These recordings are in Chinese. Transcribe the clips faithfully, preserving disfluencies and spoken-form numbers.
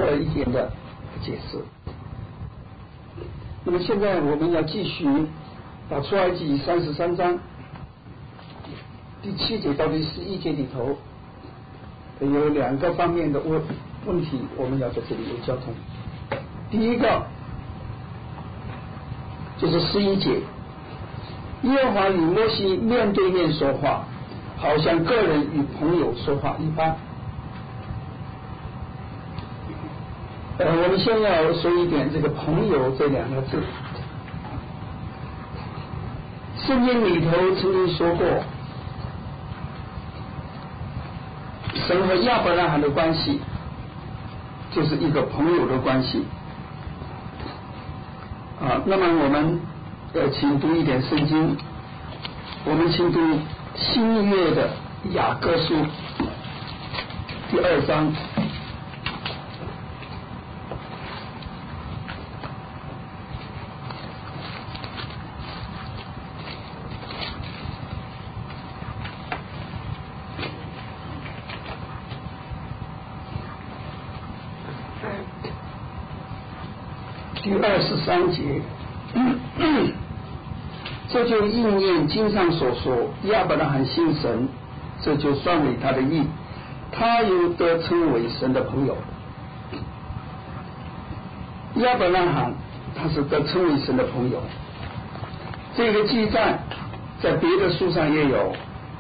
了一点的解释。那么现在我们要继续把出埃及三十三章第七节到第十一节里头有两个方面的问问题，我们要在这里有交通。第一个就是十一节，耶和华与摩西面对面说话，好像个人与朋友说话一般。呃，我们先要说一点这个朋友这两个字。圣经里头曾经说过，神和亚伯拉罕的关系就是一个朋友的关系啊。那么我们呃，请读一点圣经，我们请读新约的雅各书第二章。第二十三节，这就应验经上所说，亚伯拉罕信神，这就算为他的义，他又得称为神的朋友。亚伯拉罕他是得称为神的朋友，这个记载在别的书上也有，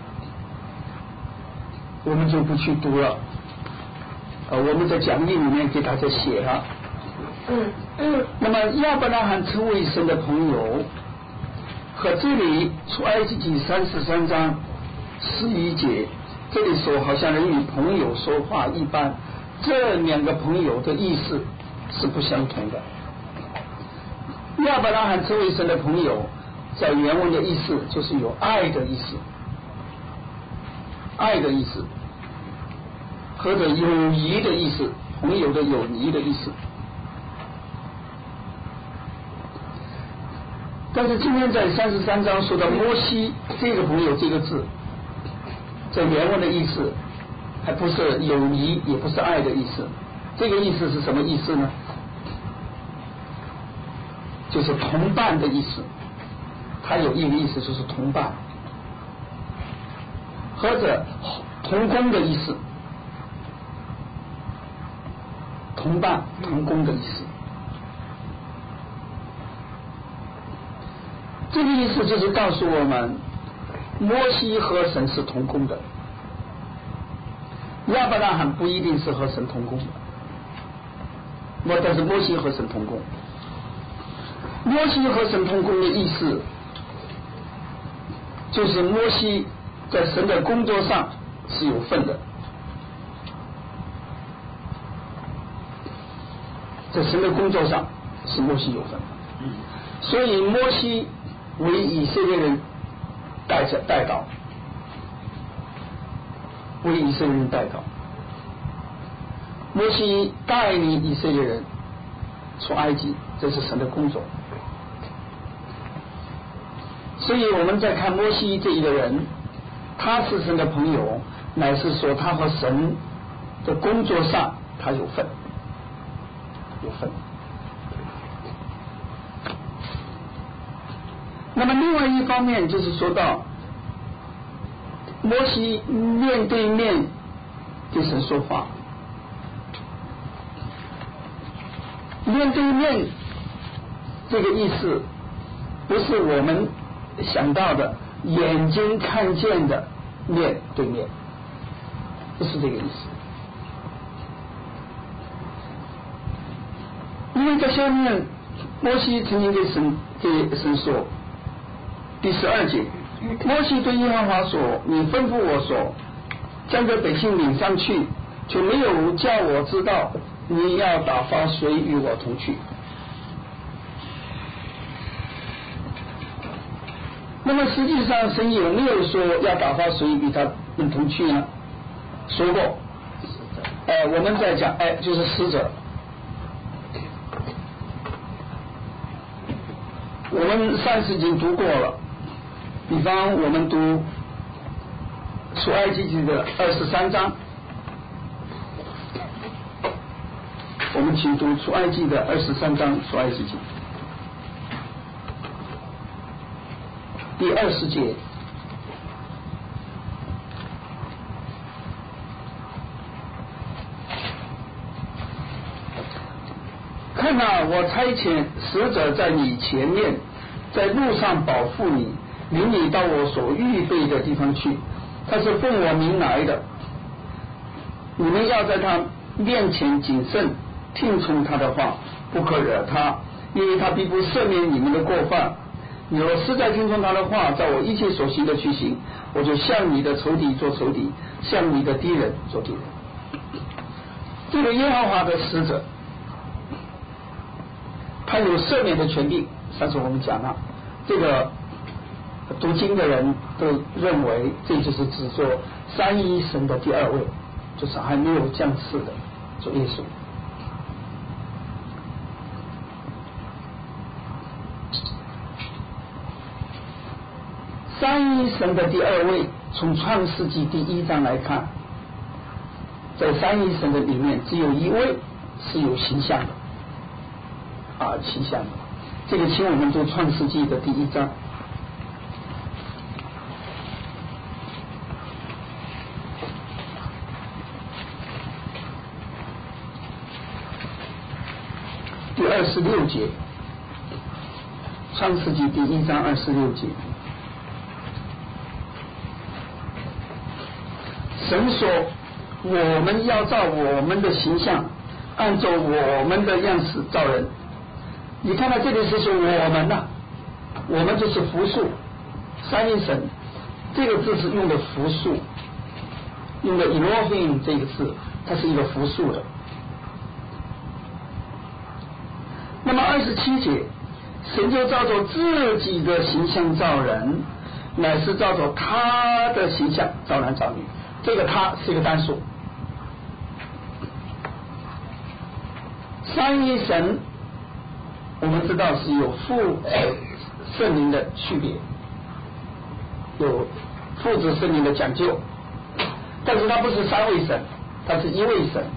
我们就不去读了。呃，我们在讲义里面给大家写了。嗯嗯。那么亚伯拉罕称为神的朋友，和这里出埃及记三十三章十一节这里说好像人与朋友说话一般，这两个朋友的意思是不相同的。亚伯拉罕称为神的朋友，在原文的意思就是有爱的意思，爱的意思，或者友谊的意思，朋友的友谊的意思。但是今天在三十三章说到摩西这个朋友这个字，在原文的意思还不是友谊，也不是爱的意思。这个意思是什么意思呢？就是同伴的意思。它有一个意思就是同伴，或者同工的意思，同伴同工的意思。这个意思就是告诉我们，摩西和神是同工的，亚伯拉罕不一定是和神同工的，那但是摩西和神同工。摩西和神同工的意思，就是摩西在神的工作上是有份的，在神的工作上是摩西有份的，所以摩西为以色列人带着带导，为以色列人带导。摩西带领以色列人出埃及，这是神的工作。所以我们在看摩西这一个人，他是神的朋友，乃是说他和神的工作上他有份，有份。那么另外一方面就是说到摩西面对面对神说话，面对面这个意思不是我们想到的眼睛看见的面对面，不是这个意思。因为在下面摩西曾经对神对神说，第十二节，摩西对耶和华说，你吩咐我说，将这百姓领上去，却没有叫我知道你要打发谁与我同去。那么实际上神有没有说要打发谁与他们同去呢？说过，哎，我们在讲，哎，就是使者。我们上次已经读过了，比方我们读出埃及记的二十三章， 我们请读出埃及的二十三章，出埃及记第二十节。看哪，我差遣使者在你前面，在路上保护你，领你到我所预备的地方去。他是奉我名来的，你们要在他面前谨慎，听从他的话，不可惹他，因为他必不赦免你们的过犯。你若实在听从他的话，照我一切所行的去行，我就向你的仇敌做仇敌，向你的敌人做敌人。这个耶和华的使者，他有赦免的权利。上次我们讲了，这个读经的人都认为这就是指作三一神的第二位，就是还没有降世的主耶稣。三一神的第二位，从创世纪第一章来看，在三一神的里面只有一位是有形象的啊，形象的。这个请我们读创世纪的第一章第二十六节，创世纪第一章二十六节。神说，我们要照我们的形象，按照我们的样式造人。你看到这里是说我们呐、啊，我们就是复数，三一神这个字是用的复数，用的 Elohim 这个字，它是一个复数的。那么二十七节，神就照着自己的形象造人，乃是照着他的形象造男造女。这个他是一个单数。三一神我们知道是有父圣灵的区别，有父子圣灵的讲究，但是它不是三位神，它是一位神。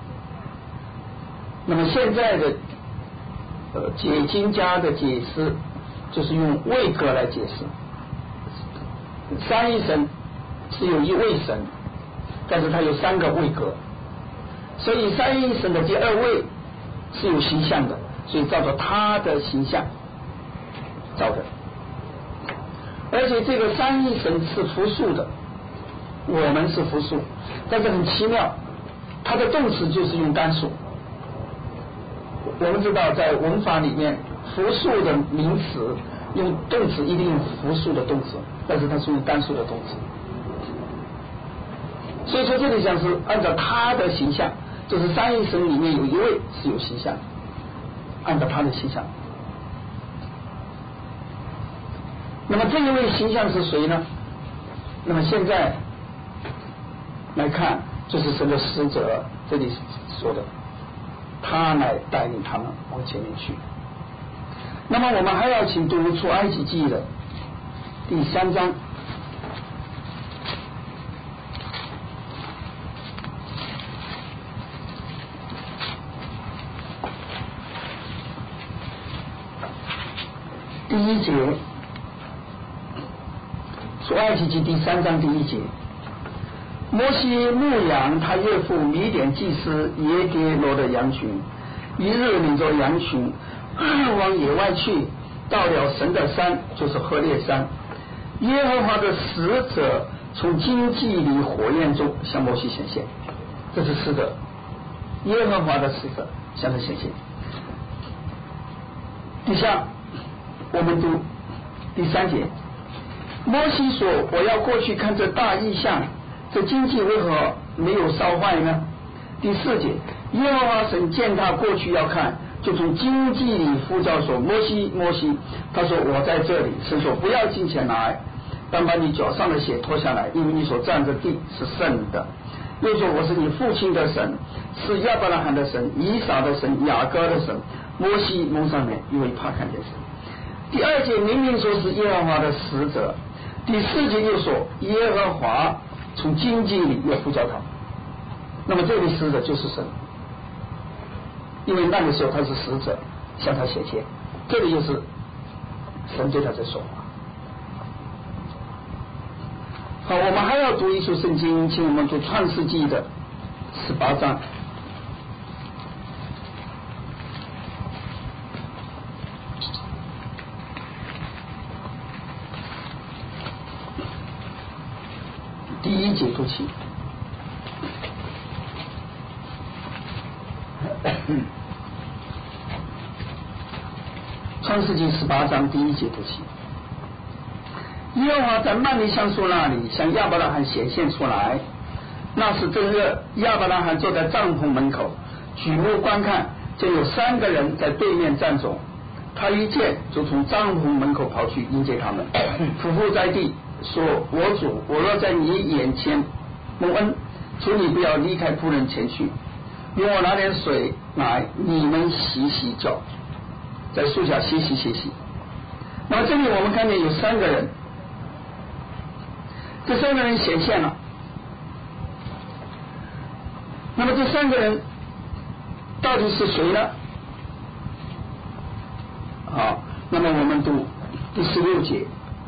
那么现在的呃解经家的解释就是用位格来解释，三一神是有一位神，但是它有三个位格，所以三一神的第二位是有形象的，所以照着他的形象造的。而且这个三一神是复数的，我们是复数，但是很奇妙，它的动词就是用单数。我们知道在文法里面，复数的名词用动词一定用复数的动词，但是它是用单数的动词。所以说这里讲是按照他的形象，就是三一神里面有一位是有形象，按照他的形象。那么这一位形象是谁呢？那么现在来看，就是神的使者，这里说的，他来带领他们往前面去。那么我们还要请读出埃及记的第三章第一节，出埃及记第三章第一节。摩西牧养他岳父米甸祭司耶迭罗的羊群，一日领着羊群往野外去，到了神的山，就是何烈山。耶和华的使者从荆棘里火焰中向摩西显现，这是使者，耶和华的使者向他显现。底下我们读第三节，摩西说：“我要过去看这大异象，这荆棘为何没有烧坏呢？”第四节，耶和华神见他过去要看，就从荆棘里呼叫说：“摩西，摩西！”他说：“我在这里。”神说：“不要近前来，但把你脚上的鞋脱下来，因为你所站的地是圣的。”又说：“我是你父亲的神，是亚伯拉罕的神、以撒的神、雅各的神。”摩西蒙上脸，因为怕看见神。第二节明明说是耶和华的使者，第四节又说耶和华从荆棘里又呼叫他。那么这位使者就是神。 因为那个时候他是使者，向他显现，这里又是神对他在说话。好，我们还要读一处圣经，请我们读创世纪的十八章。第一节读起。创世纪十八章第一节读起。耶和华在曼利橡树那里向亚伯拉罕显现出来，那时正热，亚伯拉罕坐在帐篷门口，举目观看，见有三个人在对面站着。他一见就从帐篷门口跑去迎接他们，匍匐在地说：我主，我若在你眼前蒙恩，求你不要离开仆人前去，用我拿点水来，你们洗洗脚，在树下歇息歇息。那么这里我们看见有三个人，这三个人显现了。那么这三个人到底是谁呢？好，那么我们读第十六节。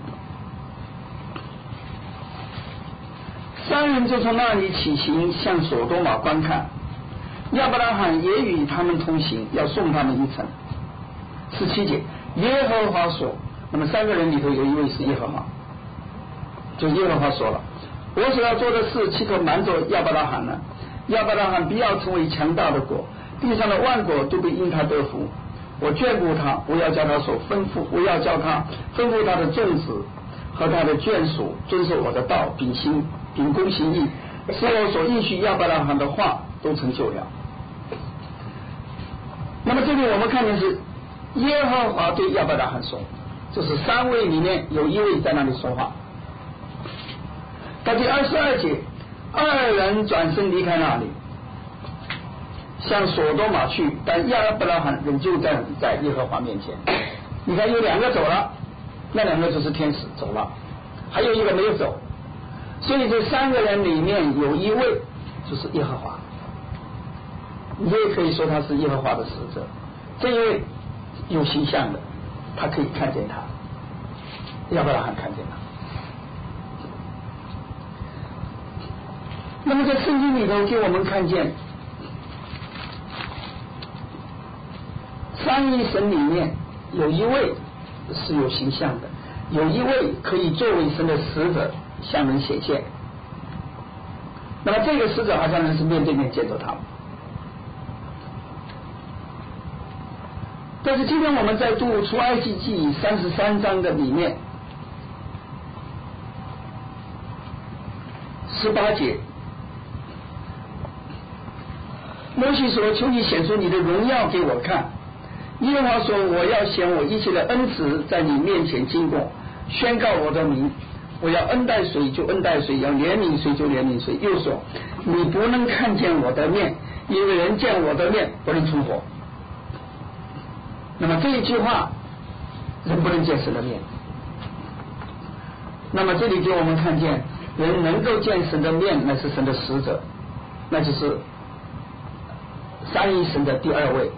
三人就从那里起行，向所多玛观看。亚伯拉罕也与他们同行，要送他们一程。十七节，耶和华说，那么三个人里头有一位是耶和华，就耶和华说了，我所要做的事岂可瞒着亚伯拉罕呢？亚伯拉罕必要成为强大的国，地上的万国都必因他得福。我眷顾他，我要叫他所吩咐，我要叫他吩咐他的众子和他的眷属遵守我的道，秉行秉公行义，使我所应许亚伯拉罕的话都成就了。那么这里我们看见是耶和华对亚伯拉罕说，就是三位里面有一位在那里说话。到第二十二节，二人转身离开那里，向所多玛去，但亚伯拉罕仍旧站在耶和华面前。你看有两个走了，那两个就是天使走了，还有一个没有走，所以这三个人里面有一位就是耶和华，你也可以说他是耶和华的使者。这一位有形象的，他可以看见他，亚伯拉罕看见他。那么在圣经里头给我们看见三一神里面有一位是有形象的，有一位可以作为神的使者向人显现。那么这个使者好像是面对面见着他。但是今天我们在读出埃及记三十三章的里面十八节，摩西说：求你显出你的荣耀给我看。耶和华说：我要显我一切的恩慈在你面前经过，宣告我的名。我要恩待谁就恩待谁，要怜悯谁就怜悯谁。又说：你不能看见我的面，因为人见我的面不能存活。那么这一句话，人不能见神的面。那么这里给我们看见，人能够见神的面，那是神的使者，那就是三一神的第二位。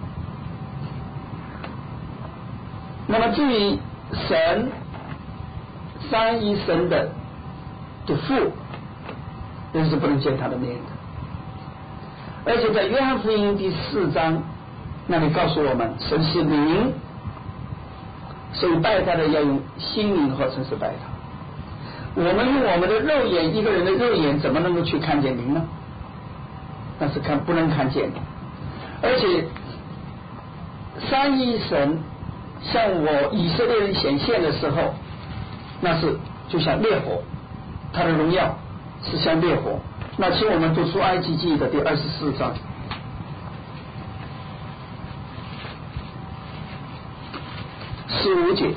那么至于神三一神的的父，人是不能见他的面的。而且在约翰福音第四章那里告诉我们，神是灵，所以拜他的要用心灵和诚实拜他。我们用我们的肉眼，一个人的肉眼怎么能够去看见灵呢？那是看不能看见的。而且三一神向我以色列人显现的时候，那是就像烈火，他的荣耀是像烈火。那请我们读出埃及记的第二十四章十五节，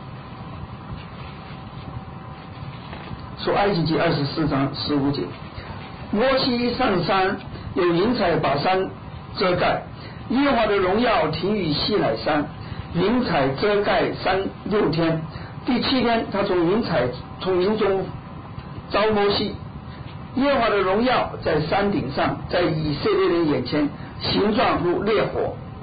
出埃及记二十四章十五节，摩西上山，有云彩把山遮盖，耶和华的荣耀停于西乃山，云彩遮盖山六天，第七天他从云彩从云中召摩西，耶和华的荣耀在山顶上，在以色列人眼前形状如烈火，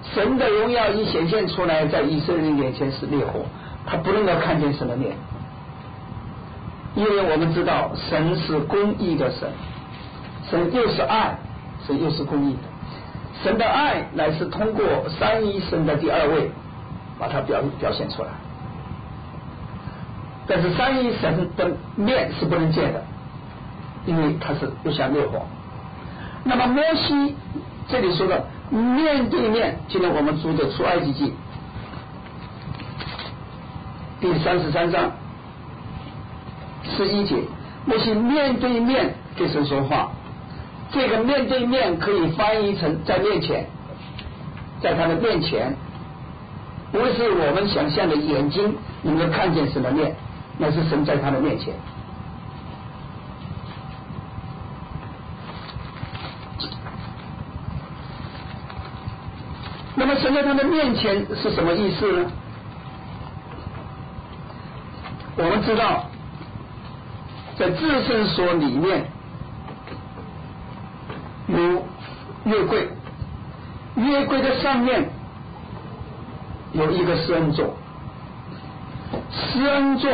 神的荣耀一显现出来，在以色列人眼前是烈火，他不能够看见神的面，因为我们知道神是公义的神，神又是爱，神又是公义的。神的爱乃是通过三一神的第二位把它表表现出来，但是三一神的面是不能见的，因为它是又像烈火。那么摩西这里说的面对面，今天我们读的出埃及记第三十三章十一节，摩西面对面跟神说话。这个面对面可以翻译成在面前，在他的面前，不是我们想象的眼睛能够看见神的面，那是神在他的面前。那么神在他的面前是什么意思呢？我们知道在至圣所里面有约柜，约柜的上面有一个施恩座，施恩座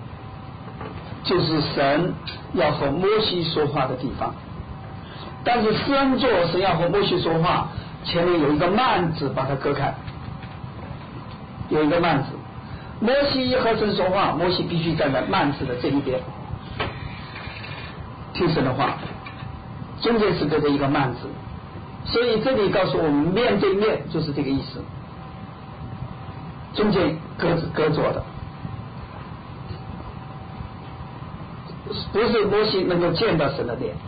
就是神要和摩西说话的地方，但是施恩座神要和摩西说话，前面有一个幔子把它隔开，有一个幔子，摩西和神说话，摩西必须站在幔子的这一边听神的话，中间是隔着一个幔子，所以这里告诉我们面对面就是这个意思，中间隔隔着的，不是摩西能够见到神的脸。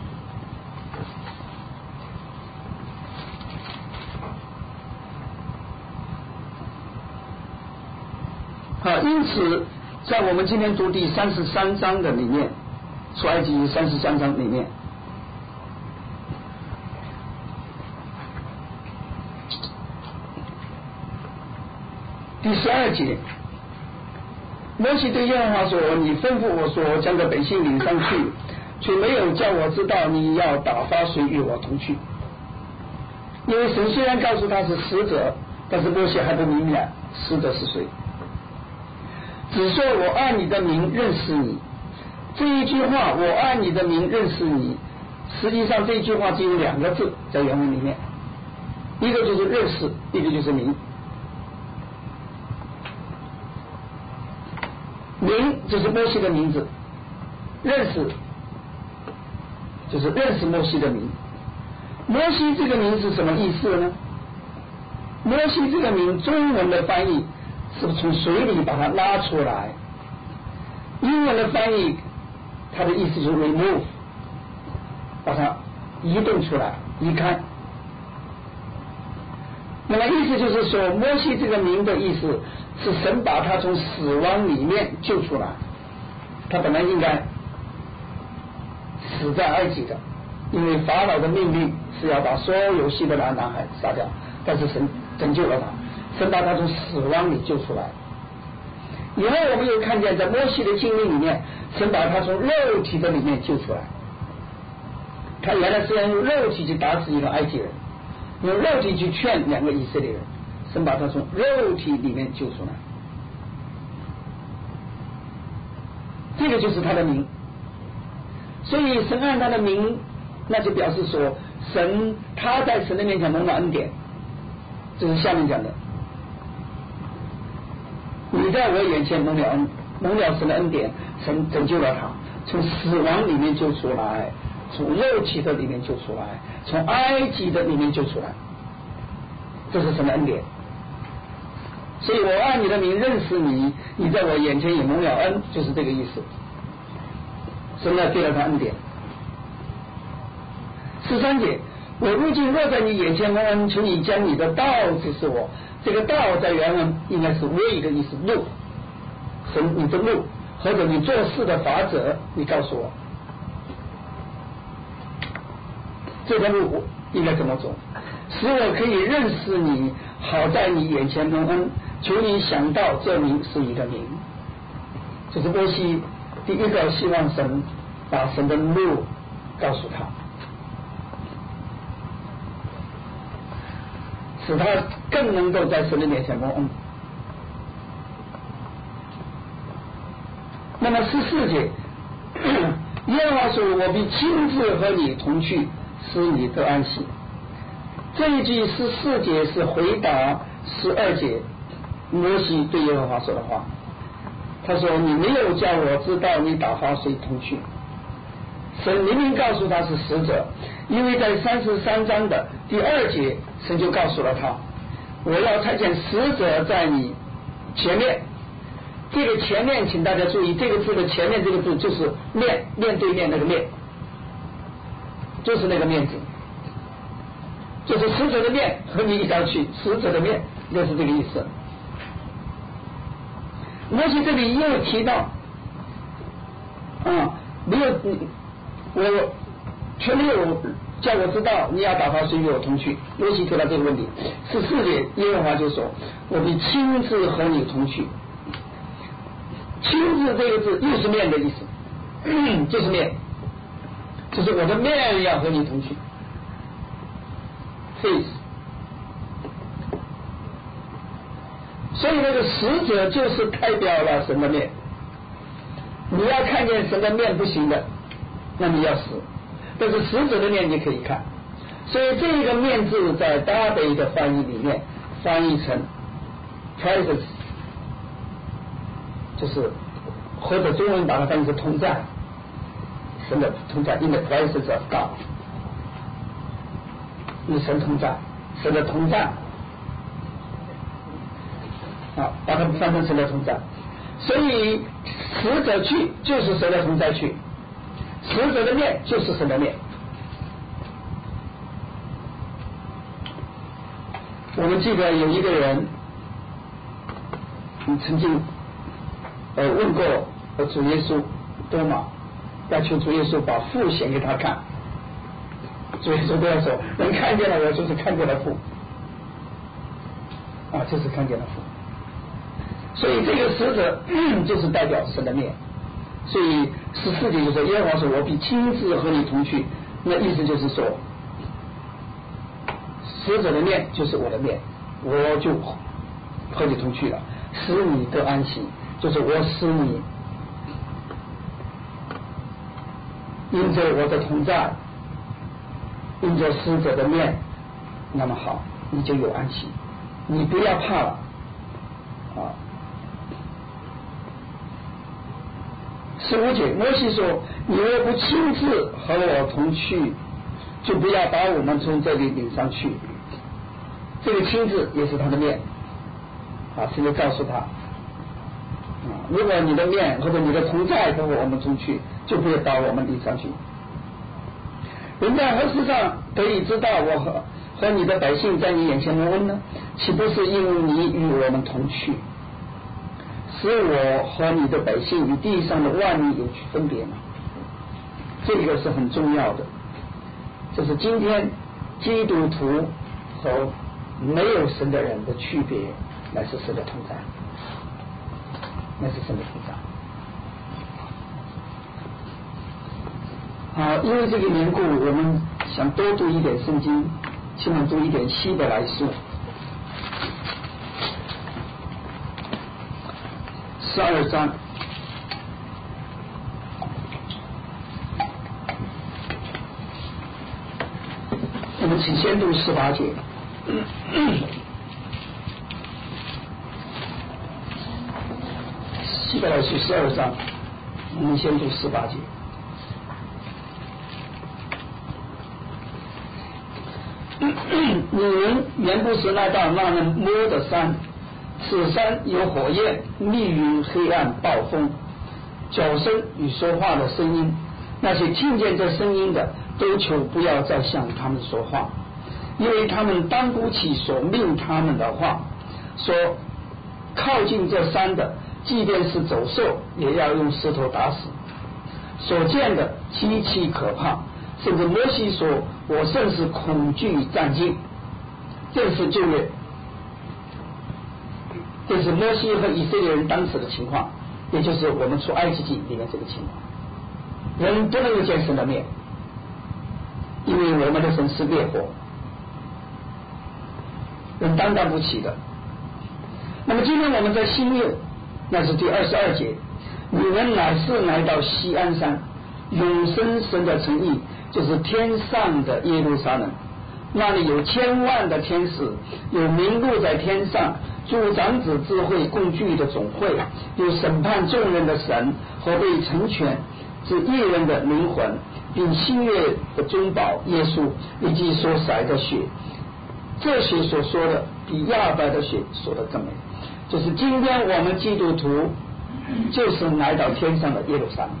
好，因此在我们今天读第三十三章的里面，出埃及三十三章里面，第十二节，摩西对耶和华说：“你吩咐我说，将个百姓领上去，却没有叫我知道你要打发谁与我同去。”因为神虽然告诉他是使者，但是摩西还不明白使者是谁，只说我按你的名认识你。这一句话我按你的名认识你，实际上这一句话只有两个字在原文里面，一个就是认识，一个就是名。名就是摩西的名字，认识就是认识摩西的名。摩西这个名是什么意思呢？摩西这个名中文的翻译是从水里把它拉出来，英文的翻译它的意思就是 remove， 把它移动出来，移开。那么意思就是说，摩西这个名的意思是神把他从死亡里面救出来，他本来应该死在埃及的，因为法老的命令是要把所有希伯来男孩杀掉，但是神拯救了他，神把他从死亡里救出来。以后我们又看见在摩西的经历里面，神把他从肉体的里面救出来，他原来是要用肉体去打死一个埃及人，用肉体去劝两个以色列人，神把他从肉体里面救出来，这个就是他的名。所以神按他的名，那就表示说神他在神的面前蒙了恩典，这是下面讲的，你在我眼前蒙了恩，蒙了神的恩典，神拯救了他，从死亡里面救出来，从肉体的里面救出来，从埃及的里面救出来，这是神的恩典。所以我按你的名认识你，你在我眼前也蒙了恩，就是这个意思。神要给了他恩典。十三节，我如今若在你眼前蒙恩，求你将你的道指示我。这个道在原文应该是way的意思，路，神你的路，或者你做事的法则，你告诉我这条路应该怎么走，使我可以认识你，好在你眼前蒙恩。求你想到这名是你的名。这是摩西第一个希望神把神的路告诉他。十使他更能够在神的面前蒙恩。那么十四节，耶和华说：“我必亲自和你同去，使你得安息。”这一句十四节是回答十二节摩西对耶和华说的话。他说：“你没有叫我知道你打发谁同去。”神明明告诉他是使者，因为在三十三章的第二节，神就告诉了他：“我要差遣使者在你前面。”这个前面，请大家注意，这个字的前面这个字就是面，面对面那个面，就是那个面字，就是使者的面和你一道去，使者的面就是这个意思。摩西这里又提到，啊，没有我却没有叫我知道你要打发谁与我同去。摩西提到这个问题，十四节耶和华就说：“我必亲自和你同去。”亲自这个字又是面的意思，就是面，就是我的面要和你同去 face。 所以那个使者就是代表了神的面，你要看见神的面不行的，那你要死，但是使者的面你可以看。所以这个面字在大北的翻译里面翻译成 presence，就是或者中文把它翻译成同在，神的同在 in the presence of God， 与神同在，神的同在啊，把它翻成神的同在。所以使者去就是神的同在去，使者的面就是神的面。我们记得有一个人曾经呃问过主耶稣多马，要求主耶稣把父显给他看，主耶稣不要说人看见了我就是看见了父啊，就是看见了父。所以这个使者、嗯、就是代表神的面。所以十四节就说耶和华说我必亲自和你同去，那意思就是说使者的面就是我的面，我就和你同去了，使你得安息，就是我使你因着我的同在，因着使者的面，那么好，你就有安息，你不要怕了啊。十五节摩西说你若不亲自和我同去，就不要把我们从这里领上去。这个亲自也是他的面啊，现在告诉他啊，如果你的面或者你的同在和我们同去，就不要把我们领上去。人在何事上可以知道我和和你的百姓在你眼前蒙恩呢？岂不是因为你与我们同去，使我和你的百姓与地上的万民有区分别吗？这个是很重要的，就是今天基督徒和没有神的人的区别，乃是神的同在，那是神的同在。好，因为这个缘故，我们想多读一点圣经，起码读一点希伯来书十二章。我们请先读十八节。希伯来书十二章，我们先读十八节。你们原不是那到那人摸的山，此山有火焰、密云、黑暗、暴风、脚声与说话的声音。那些听见这声音的，都求不要再向他们说话，因为他们当鼓起所命他们的话，说靠近这山的，即便是走兽，也要用石头打死。所见的极其可怕，甚至摩西说我甚是恐惧战惊。这是旧约，这是摩西和以色列人当时的情况，也就是我们出埃及记里面这个情况。人不能够见神的面，因为我们的神是烈火。 人担当不起的。那么今天我们在新约，那是第二十二节，你们乃是来到锡安山，永生神的城邑，就是天上的耶路撒冷，那里有千万的天使，有名录在天上，诸长子智慧共聚的总会，有审判众人的神和被成全之一人的灵魂，并新约的中保耶稣以及所洒的血。这些所说的比亚伯的血说的更美，就是今天我们基督徒就是来到天上的耶路撒冷，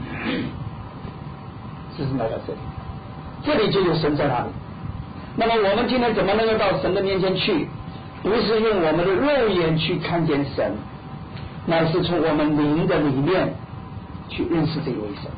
就是来到这里，这里就有神在那里。那么我们今天怎么能够到神的面前去？不是用我们的肉眼去看见神，乃是从我们灵的里面去认识这一位神。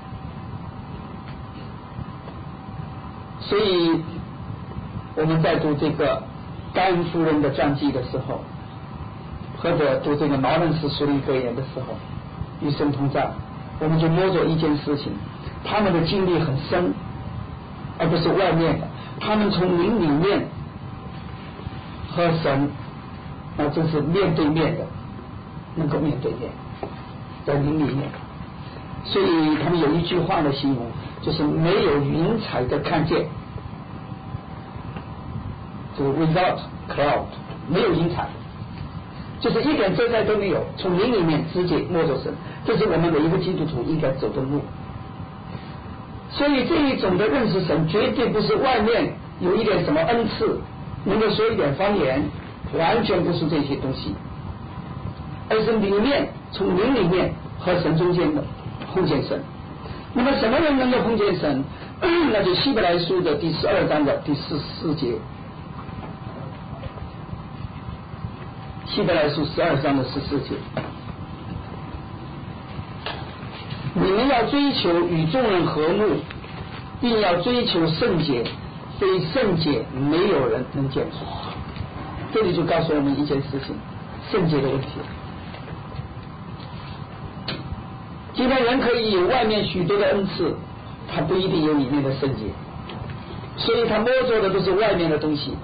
所以我们在读这个甘恩夫人的传记的时候，或者读这个劳伦斯书立格言的时候，与神同在，我们就摸着一件事情，他们的经历很深，而不是外面的，他们从灵里面和神，那真是面对面的，能够面对面，在灵里面。所以他们有一句话的形容，就是没有云彩的看见，就是 without cloud， 没有云彩，就是一点遮盖都没有，从灵里面直接摸着神，这是我们每一个基督徒应该走的路。所以这一种的认识神，绝对不是外面有一点什么恩赐，能够说一点方言，完全不是这些东西，而是里面从灵里面和神中间的碰见神。那么什么人能够碰见神？那就希伯来书的第十二章的第十四节，希伯来书十二章的十四节，你们要追求与众人和睦，并要追求圣洁，非圣洁没有人能见主。这里就告诉我们一件事情，圣洁的问题。今天人可以有外面许多的恩赐，他不一定有里面的圣洁，所以他摸着的都是外面的东西，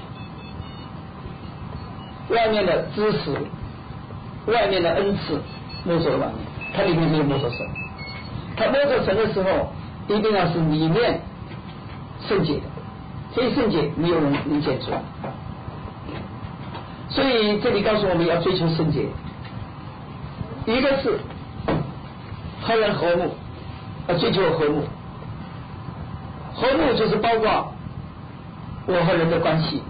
外面的知识，外面的恩赐，摸着外面，他里面没有摸着神。他摸着神的时候，一定要是里面圣洁的，非圣洁没有人能见主。所以这里告诉我们要追求圣洁，一个是和人和睦，要追求和睦。和睦就是包括我和人的关系，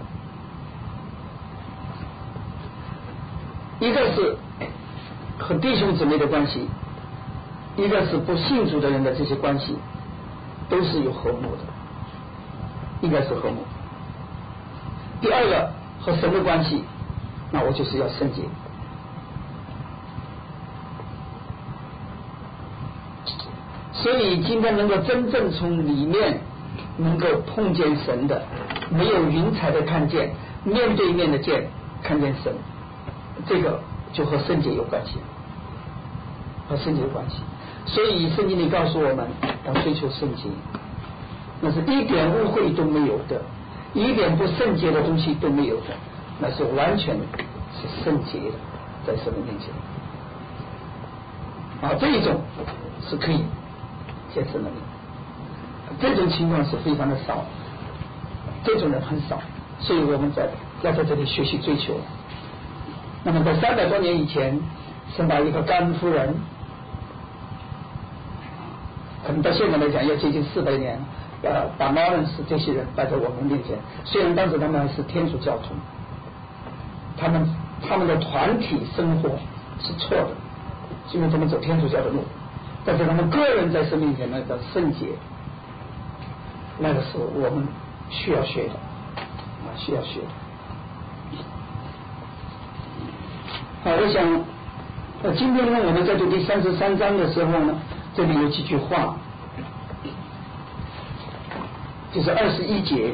一个是和弟兄姊妹的关系，一个是不信主的人的这些关系，都是有和睦的，应该是和睦。第二个和神的关系，那我就是要圣洁。所以今天能够真正从里面能够碰见神的，没有云彩的看见，面对面的见看见神，这个就和圣洁有关系，和圣洁有关系。所以圣经里告诉我们要追求圣洁，那是一点污秽都没有的，一点不圣洁的东西都没有的，那是完全是圣洁的，在神的面前啊，这一种是可以见神的面，这种情况是非常的少，这种人很少，所以我们在要在这里学习追求。那么在三百多年以前，神把一个甘恩夫人，可能到现在来讲要接近四百年，呃，把劳伦斯这些人摆在我们面前。虽然当时他们还是天主教徒，他们他们的团体生活是错的，因为他们走天主教的路，但是他们个人在神面前那个圣洁，那个是我们需要学的啊，需要学的。好，我想，呃，今天呢，我们在读第三十三章的时候呢，这里有几句话，就是二十一节。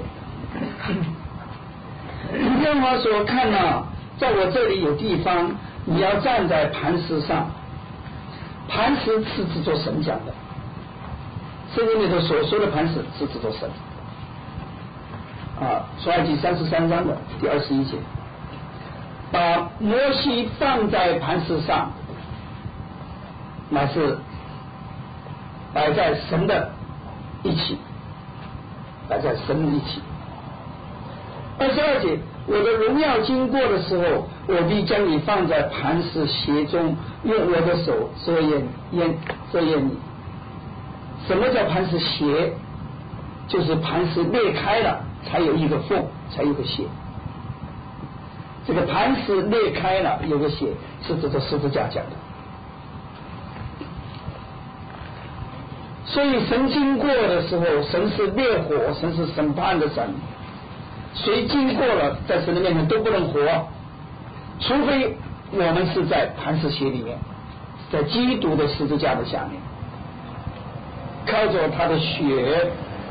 耶和华说：“看哪，在我这里有地方，你要站在磐石上。”磐石是指着神讲的，圣经里头所说的磐石是指着神。啊， 啊，出埃及三十三章的第二十一节，把摩西放在磐石上，乃是摆在神的一起，摆在神的一起。二十二节，我的荣耀经过的时候，我必将你放在磐石鞋中，用我的手遮掩掩遮掩你。什么叫磐石鞋？就是磐石裂开了，才有一个缝，才有个血。这个磐石裂开了，有个血，是指着十字架讲的。所以神经过的时候，神是烈火，神是审判的神。谁经过了，在神的面前都不能活，除非我们是在磐石鞋里面，在基督的十字架的下面，靠着他的血，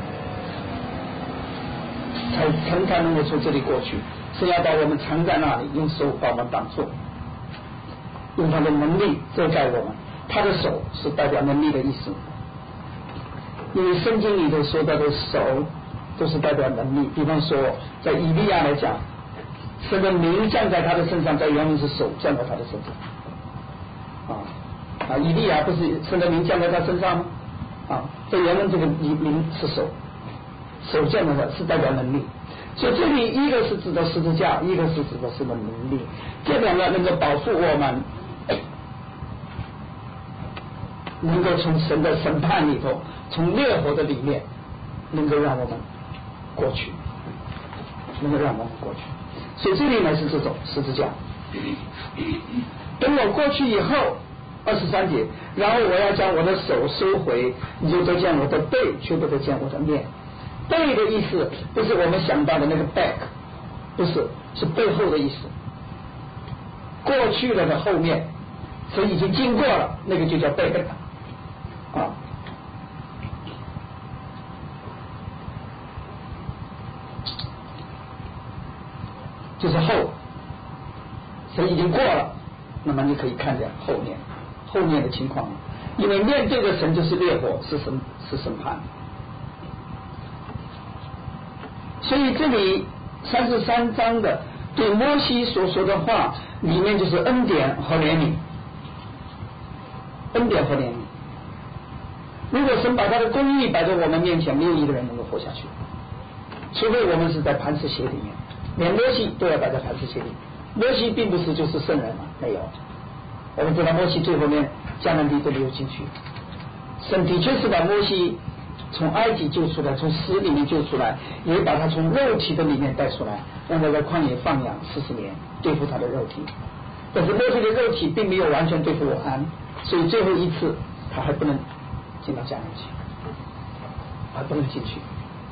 才才才能够从这里过去。神要把我们藏在那里，用手把我们挡住，用他的能力遮盖我们。他的手是代表能力的意思，因为圣经里头说到的手都是代表能力。比方说在以利亚来讲，神的名降在他的身上，在原文是手降在他的身上啊啊！以利亚不是神的名降在他身上吗？啊，在原文这个名是手，手降在他是代表能力。所以这里一个是指的十字架，一个是指的神的能力，这两个能够保护我们，能够从神的审判里头，从烈火的里面，能够让我们过去，能够让我们过去。所以这里呢是这种十字架。等我过去以后，二十三节，然后我要将我的手收回，你就得见我的背，却不得见我的面。背的意思不是我们想到的那个 back， 不是，是背后的意思。过去了的后面，所以已经经过了，那个就叫背啊。就是后，神已经过了，那么你可以看见后面后面的情况，因为面对的神就是烈火，是审是审判。所以这里三十三章的对摩西所说的话，里面就是恩典和怜悯，恩典和怜悯。如果神把他的公义摆在我们面前，没有一个人能够活下去，除非我们是在磐石鞋里面。连摩西都要摆在磐石鞋里，摩西并不是就是圣人嘛，没有。我们知道摩西最后面迦南地都没有进去，神的确是把摩西从埃及救出来，从死里面救出来，也把他从肉体的里面带出来，让他在旷野放养四十年，对付他的肉体。但是摩西的肉体并没有完全对付完，所以最后一次他还不能进到迦南去，还不能进去。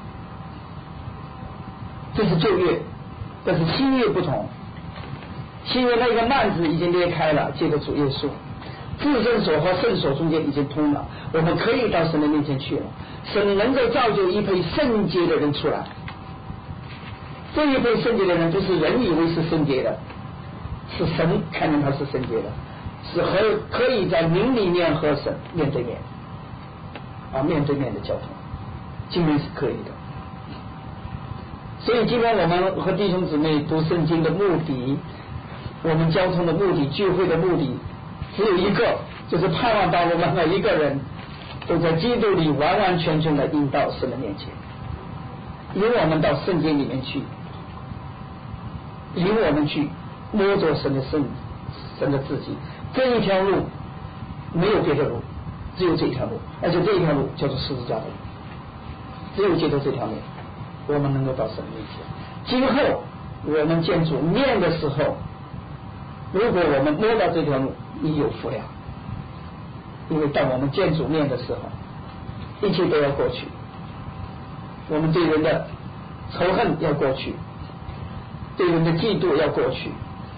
这是旧约。但是新约不同，新约那个幔子已经裂开了，借着主耶稣，至圣所和圣所中间已经通了，我们可以到神的面前去了。神能够造就一批圣洁的人出来，这一批圣洁的人不是人以为是圣洁的，是神看见他是圣洁的，是和可以在灵里面和神面对面啊面对面的交通，今天是可以的。所以今天我们和弟兄姊妹读圣经的目的，我们交通的目的，聚会的目的只有一个，就是盼望把我们每一个人都在基督里完完全全的引到神的面前，引我们到圣经里面去，引我们去摸着神的圣神的自己。这一条路没有别的路，只有这一条路，而且这一条路叫做十字架的路，只有借着这条路我们能够到神的面前。今后我们见主面的时候，如果我们摸到这条路，你有福了，因为当我们见主面的时候，一切都要过去，我们对人的仇恨要过去，对人的嫉妒要过去，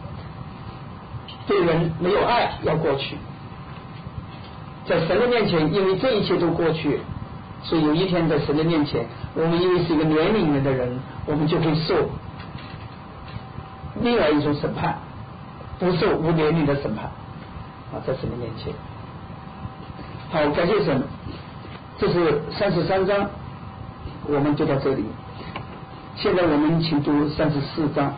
对人没有爱要过去，在神的面前，因为这一切都过去，所以有一天在神的面前，我们因为是一个怜悯人的人，我们就会受另外一种审判，不受无怜悯的审判啊，在神的面前。好，感谢神，这是三十三章，我们就到这里。 现在我们请读三十四章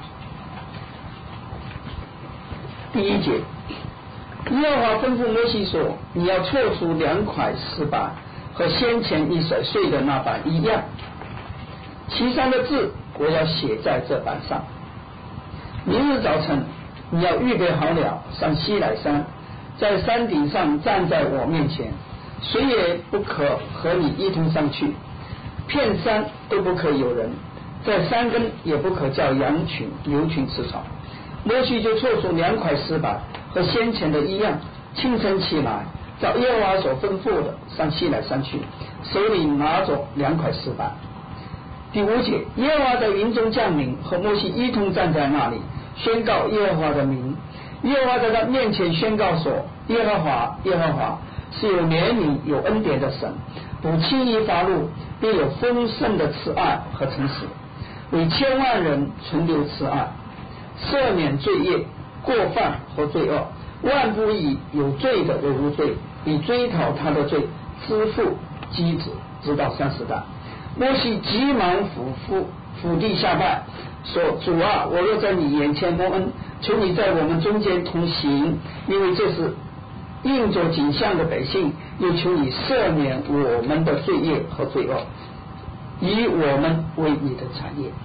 第一节。耶和华吩咐摩西说：“你要错出两块石板，和先前你所睡的那板一样，其上的字我要写在这板上。明日早晨你要预备好了，上西乃山，在山顶上站在我面前，谁也不可和你一同上去，遍山都不可有人，在山根也不可叫羊群牛群吃草。”摩西就错出两块石板，和先前的一样，清晨起来，照耶和华所吩咐的上西乃山去，手里拿着两块石板。第五节，耶和华在云中降临，和摩西一同站在那里，宣告耶和华的名。耶和华在他面前宣告说：“耶和华，耶和华是有怜悯有恩典的神，不轻易发怒，并有丰盛的慈爱和诚实，为千万人存留慈爱，赦免罪孽、过犯和罪恶，万不以有罪的为无罪，以追讨他的罪，支付机子，直到三十代。”摩西急忙俯伏伏地下拜，说：“主啊，我若在你眼前蒙恩，求你在我们中间同行，因为这是应着景象的百姓，又求你赦免我们的罪孽和罪恶，以我们为你的产业。”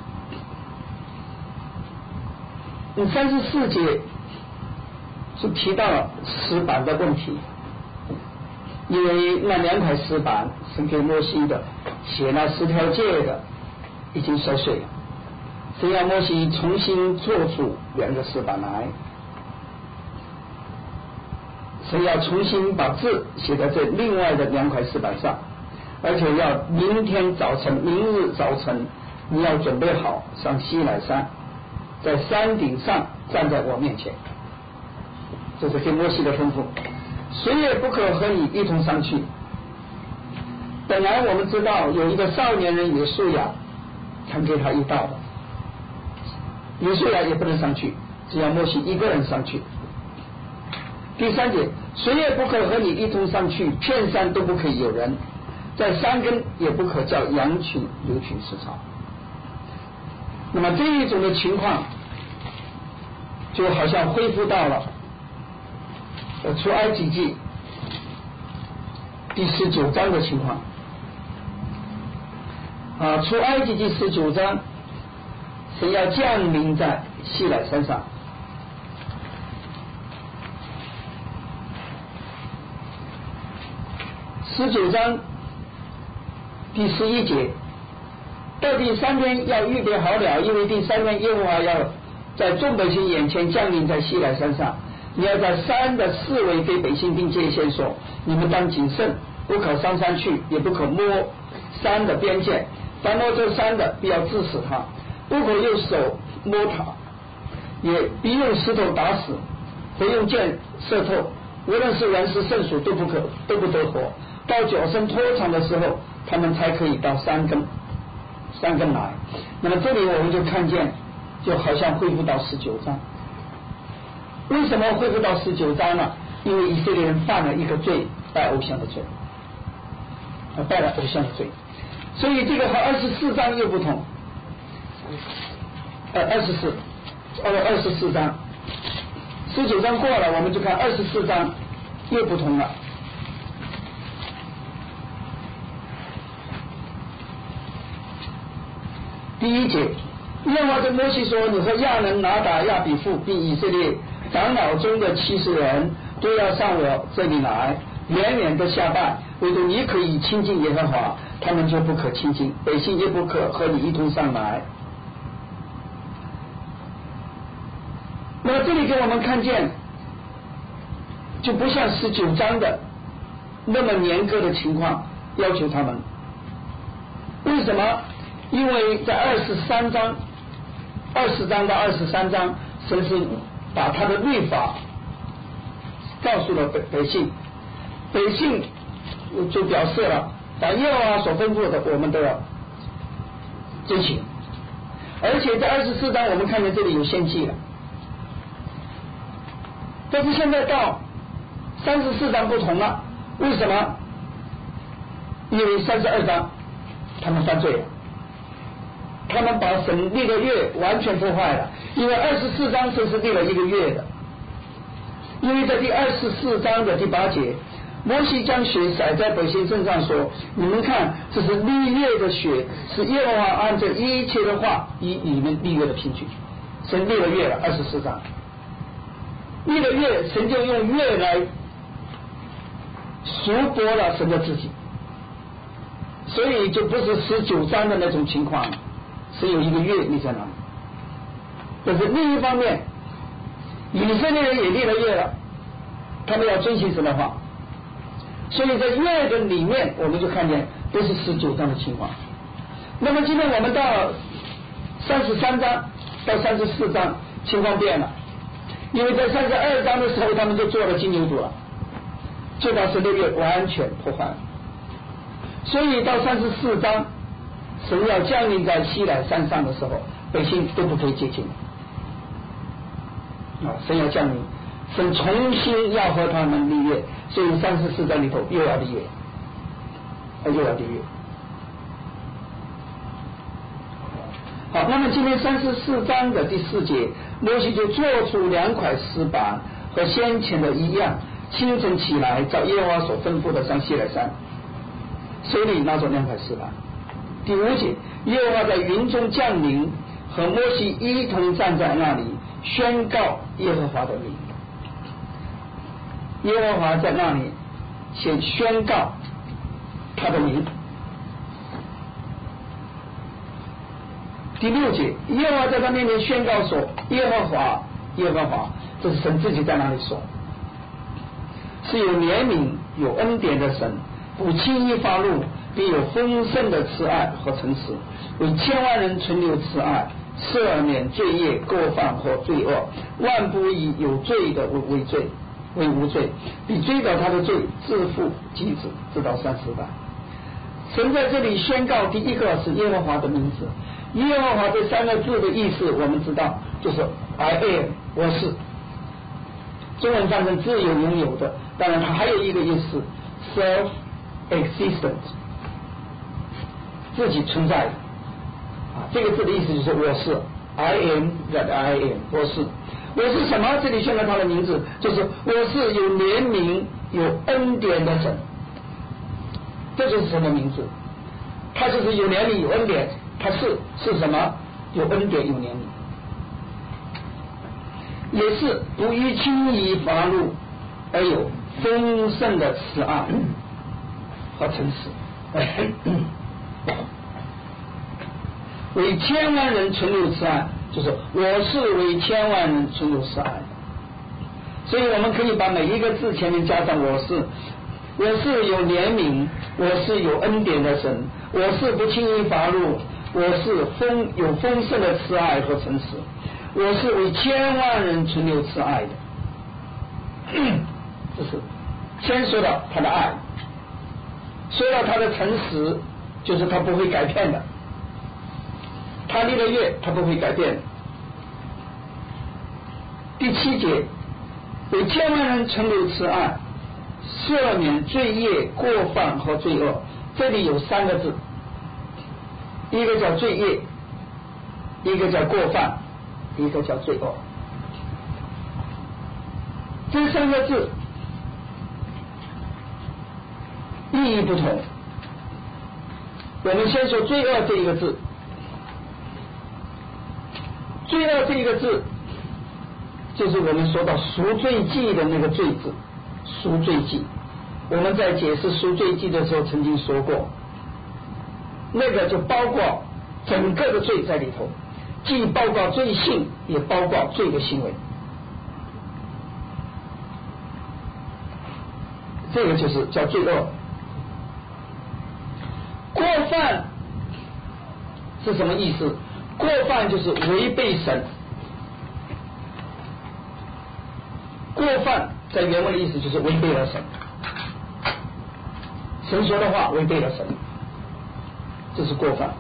三十四节是提到了石板的问题，因为那两块石板是给摩西的，写了十条诫的已经摔碎了，所以要摩西重新做出两个石板来，所以要重新把字写在这另外的两块石板上，而且要明天早晨明日早晨你要准备好上西乃山，在山顶上站在我面前，这是给摩西的吩咐，谁也不可和你一同上去。本来我们知道有一个少年人约书亚曾给他一道的，约书亚也不能上去，只要摩西一个人上去。第三节，谁也不可和你一同上去，遍山都不可以有人，在山根也不可叫羊群牛群吃草。那么这一种的情况就好像恢复到了呃出埃及记第十九章的情况啊，出埃及记十九章神要降临在西乃山上，十九章第十一节，到第三天要预备好了，因为第三天耶和华要在众百姓眼前降临在西乃山上，你要在山的四围给百姓定界限，说：你们当谨慎，不可上山去，也不可摸山的边界，凡摸这山的必要治死他，不可用手摸他，也必用石头打死，或用箭射透，无论是人是圣属都不可都不得活。到脚身拖长的时候，他们才可以到山根山根来。那么这里我们就看见，就好像恢复到十九章。为什么恢复到十九章呢？因为以色列人犯了一个罪，拜偶像的罪，拜了偶像的罪，所以这个和二十四章又不同。呃，二十四，呃，二十四章，十九章过了，我们就看二十四章又不同了。第一节，耶和华对摩西说：你和亚伦、拿达、亚比户并以色列长老中的七十人都要上我这里来，远远的下拜，唯独你可以亲近耶和华，他们就不可亲近，百姓也不可和你一同上来。那么这里给我们看见，就不像十九章的那么严格的情况要求他们。为什么？因为在二十三章二十章到二十三章，神是把他的律法告诉了百百姓，百姓就表示了把耶和华所吩咐的我们都要遵行。而且在二十四章我们看见这里有献祭了，但是现在到三十四章不同了。为什么？因为三十二章他们犯罪了，他他们把神立的约完全破坏了，因为二十四章神是立了一个月的，因为在第二十四章的第八节，摩西将血洒在百姓身上说，你们看，这是立约的血，是耶和华按照一切的话以你们立约的凭据。神立了约了，二十四章立了约，神就用约来赎拨了神的自己，所以就不是十九章的那种情况，是有一个约立在那里。但是另一方面，以色列人也立了约了，他们要遵行神的话，所以在约的里面我们就看见不是十九章的情况。那么今天我们到三十三章到三十四章情况变了，因为在三十二章的时候他们就做了金牛犊了，就把神的约完全破坏了。所以到三十四章神要降临在西乃山上的时候，百姓都不可以接近啊，神要降临，神重新要和他们立约，所以三十四章里头又要立约，又要立约。好，那么今天三十四章的第四节，摩西就做出两块石板，和先前的一样，清晨起来，照耶和华所吩咐的上西乃山，手里拿着两块石板。第五节，耶和华在云中降临，和摩西一同站在那里，宣告耶和华的名。耶和华在那里先宣告他的名。第六节，耶和华在他面前宣告说，耶和华耶和华，这是神自己在那里说，是有怜悯有恩典的神，不轻易发怒，并有丰盛的慈爱和诚实，为千万人存留慈爱，赦免罪孽过犯和罪恶，万不以有罪的为为罪为无罪，比追讨他的罪自负及子，直到三十代。神在这里宣告，第一个是耶和华的名字。耶和华这三个字的意思我们知道，就是 I am， 我是，中文翻成自由拥有的，当然它还有一个意思 self existent， 自己存在的啊，这个字的意思就是我是 I am that I am， 我是我是什么？这里宣告他的名字，就是我是有怜悯有恩典的神，这就是神的名字，他就是有怜悯有恩典，他是是什么？有恩典有怜悯，也是不于轻易发怒，而有丰盛的慈爱和诚实，为千万人存留慈爱，就是我是为千万人存留慈爱。所以我们可以把每一个字前面加上我是，我是有怜悯，我是有恩典的神，我是不轻易发怒，我是丰有丰盛的慈爱和诚实，我是为千万人存留慈爱的。这是先说到他的爱，说到他的诚实，就是他不会改变的，他立了约，他不会改变的。第七节，为千万人存留慈爱，赦免罪孽过犯和罪恶。这里有三个字，一个叫罪孽，一个叫过犯，一个叫罪恶。这三个字意义不同。我们先说罪恶这一个字，罪恶这一个字就是我们说到赎罪祭的那个罪字，赎罪祭。我们在解释赎罪祭的时候曾经说过，那个就包括整个的罪在里头，既包括罪性，也包括罪的行为。这个就是叫罪恶。过犯是什么意思？过犯就是违背神。过犯在原文的意思就是违背了神，神说的话违背了神，这是过犯。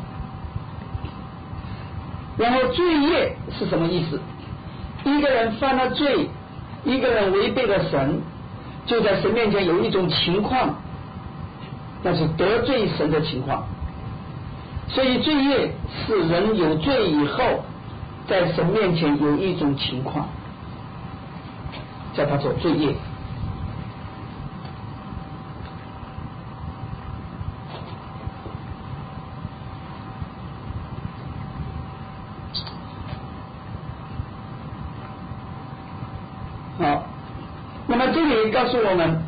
然后罪孽是什么意思？一个人犯了罪，一个人违背了神，就在神面前有一种情况，那是得罪神的情况。 所以罪业是人有罪以后在神面前有一种情况，叫他做罪业。好，那么这里告诉我们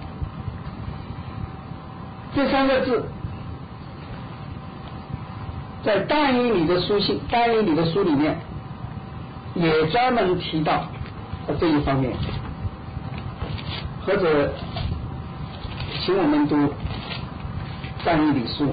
这三个字在但以理的书信但以理的书里面也专门提到这一方面，或者请我们读但以理书。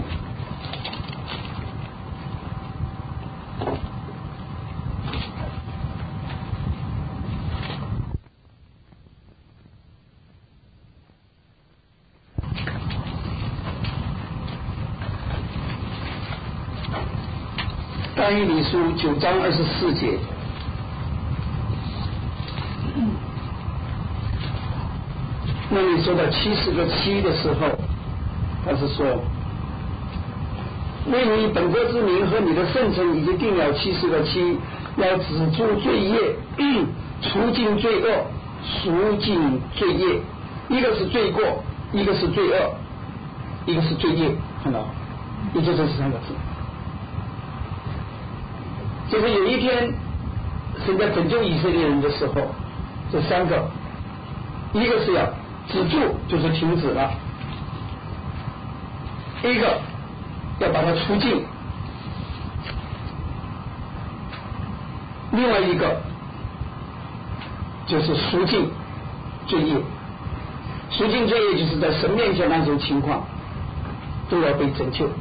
但以理书九章二十四节，那里说到七十个七的时候，他是说，为你本国之名和你的圣城已经定了七十个七，要止住罪业，除尽罪恶，赎尽罪业。一个是罪过，一个是罪恶，一个是罪业，看到，也就这三个字。就是有一天神在拯救以色列人的时候，这三个，一个是要止住，就是停止了；一个要把它除尽；另外一个就是赎尽罪业。赎尽罪业就是在神面前那种情况都要被拯救。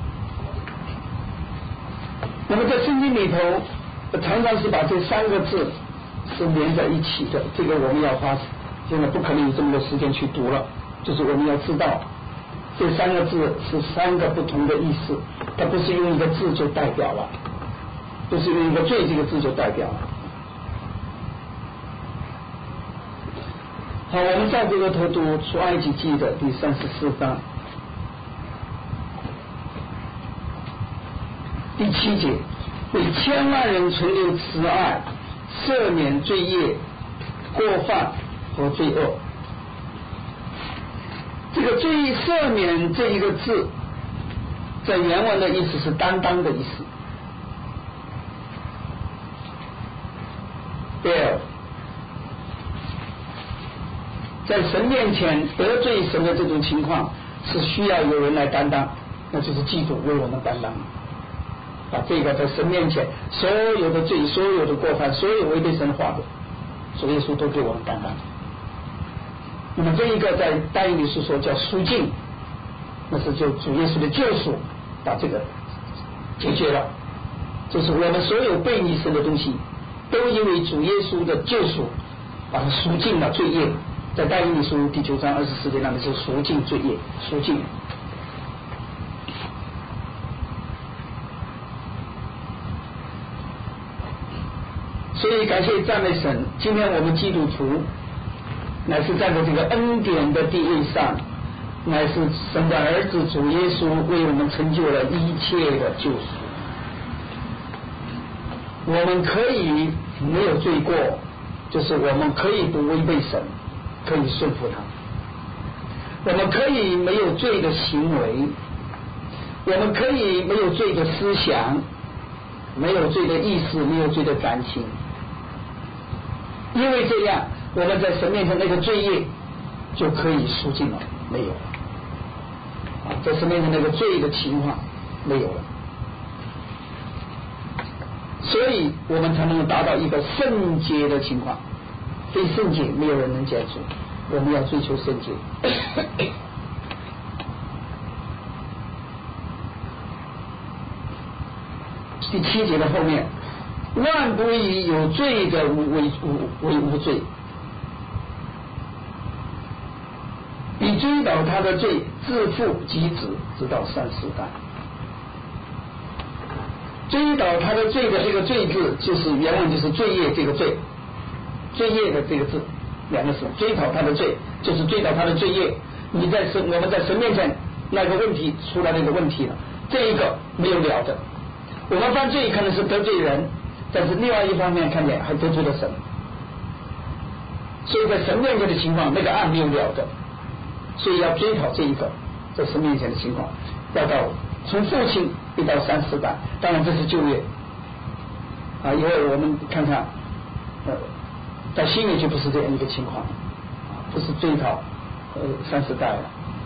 那么在圣经里头常常是把这三个字是连在一起的，这个我们要花现在不可能有这么多时间去读了，就是我们要知道这三个字是三个不同的意思，它不是用一个字就代表了，不是用一个罪这个字就代表了。好，我们再回过头读出埃及记的第三十四章第七节，为千万人存留慈爱，赦免罪业、过犯和罪恶。这个罪赦免这一个字在原文的意思是担当的意思， bear， 在神面前得罪神的这种情况是需要有人来担当，那就是基督为我们担当，把这个在神面前所有的罪、所有的过犯、所有违背神话的，主耶稣都给我们担当。那么这一个在但以理书说叫赎尽，那是就主耶稣的救赎把这个解决了，就是我们所有背逆神的东西都因为主耶稣的救赎把它赎尽了罪业。在但以理书第九章二十四节那里是赎尽罪业，赎尽。所以感谢赞美神，今天我们基督徒乃是站在这个恩典的地位上，乃是神的儿子主耶稣为我们成就了一切的救赎。我们可以没有罪过，就是我们可以不违背神，可以顺服他；我们可以没有罪的行为，我们可以没有罪的思想，没有罪的意识，没有罪的感情。因为这样，我们在神面前那个罪业就可以赎尽了，没有了。在神面前那个罪的情况没有了，所以我们才能达到一个圣洁的情况。非圣洁，没有人能解除。我们要追求圣洁。第七节的后面，万不以有罪的无为无为无罪，以追讨他的罪，自负及子，直到三四代。追讨他的罪的这个罪字，就是原文就是罪业这个罪，罪业的这个字，两个字，追讨他的罪，就是追讨他的罪业。你在神，我们在神面前那个问题出来那个问题了， 这一个没有了的。我们犯罪可能是得罪人，但是另外一方面看见还得罪了神，所以在神面前的情况，那个案没有了的，所以要追讨这一个在神面前的情况，要到从父亲一到三四代，当然这是旧约啊，因为我们看看，呃，到新约就不是这样一个情况，不是追讨呃三四代了。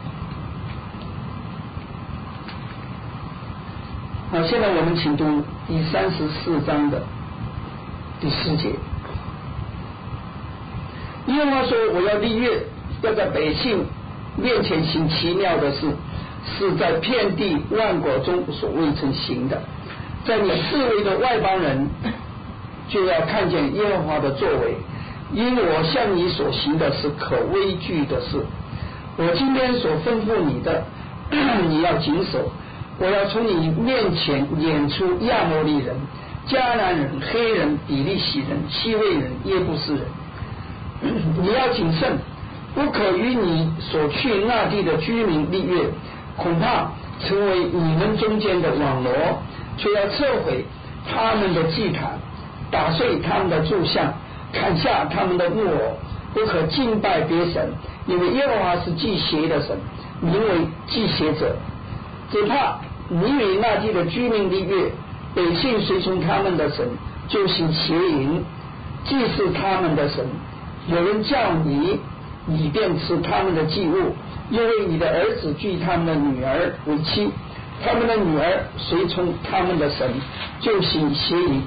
好，现在我们请读第三十四章的第四节。耶和华说：“我要立约，要在百姓面前行奇妙的事，是在遍地万国中所未曾行的。在你四围的外邦人，就要看见耶和华的作为，因我向你所行的是可畏惧的事。我今天所吩咐你的，你要谨守。我要从你面前撵出亚摩利人、迦南人、黑人、比利洗人、希未人、耶布斯人。你要谨慎，不可与你所去那地的居民立约，恐怕成为你们中间的网罗，却要撤毁他们的祭坛，打碎他们的柱像，砍下他们的木偶，不可敬拜别神，因为耶和华是祭邪的神，名为祭邪者。只怕你与那地的居民立约，百姓随从他们的神，就行邪淫，祭祀他们的神。有人叫你，你便吃他们的祭物，因为你的儿子娶他们的女儿为妻，他们的女儿随从他们的神，就行邪淫，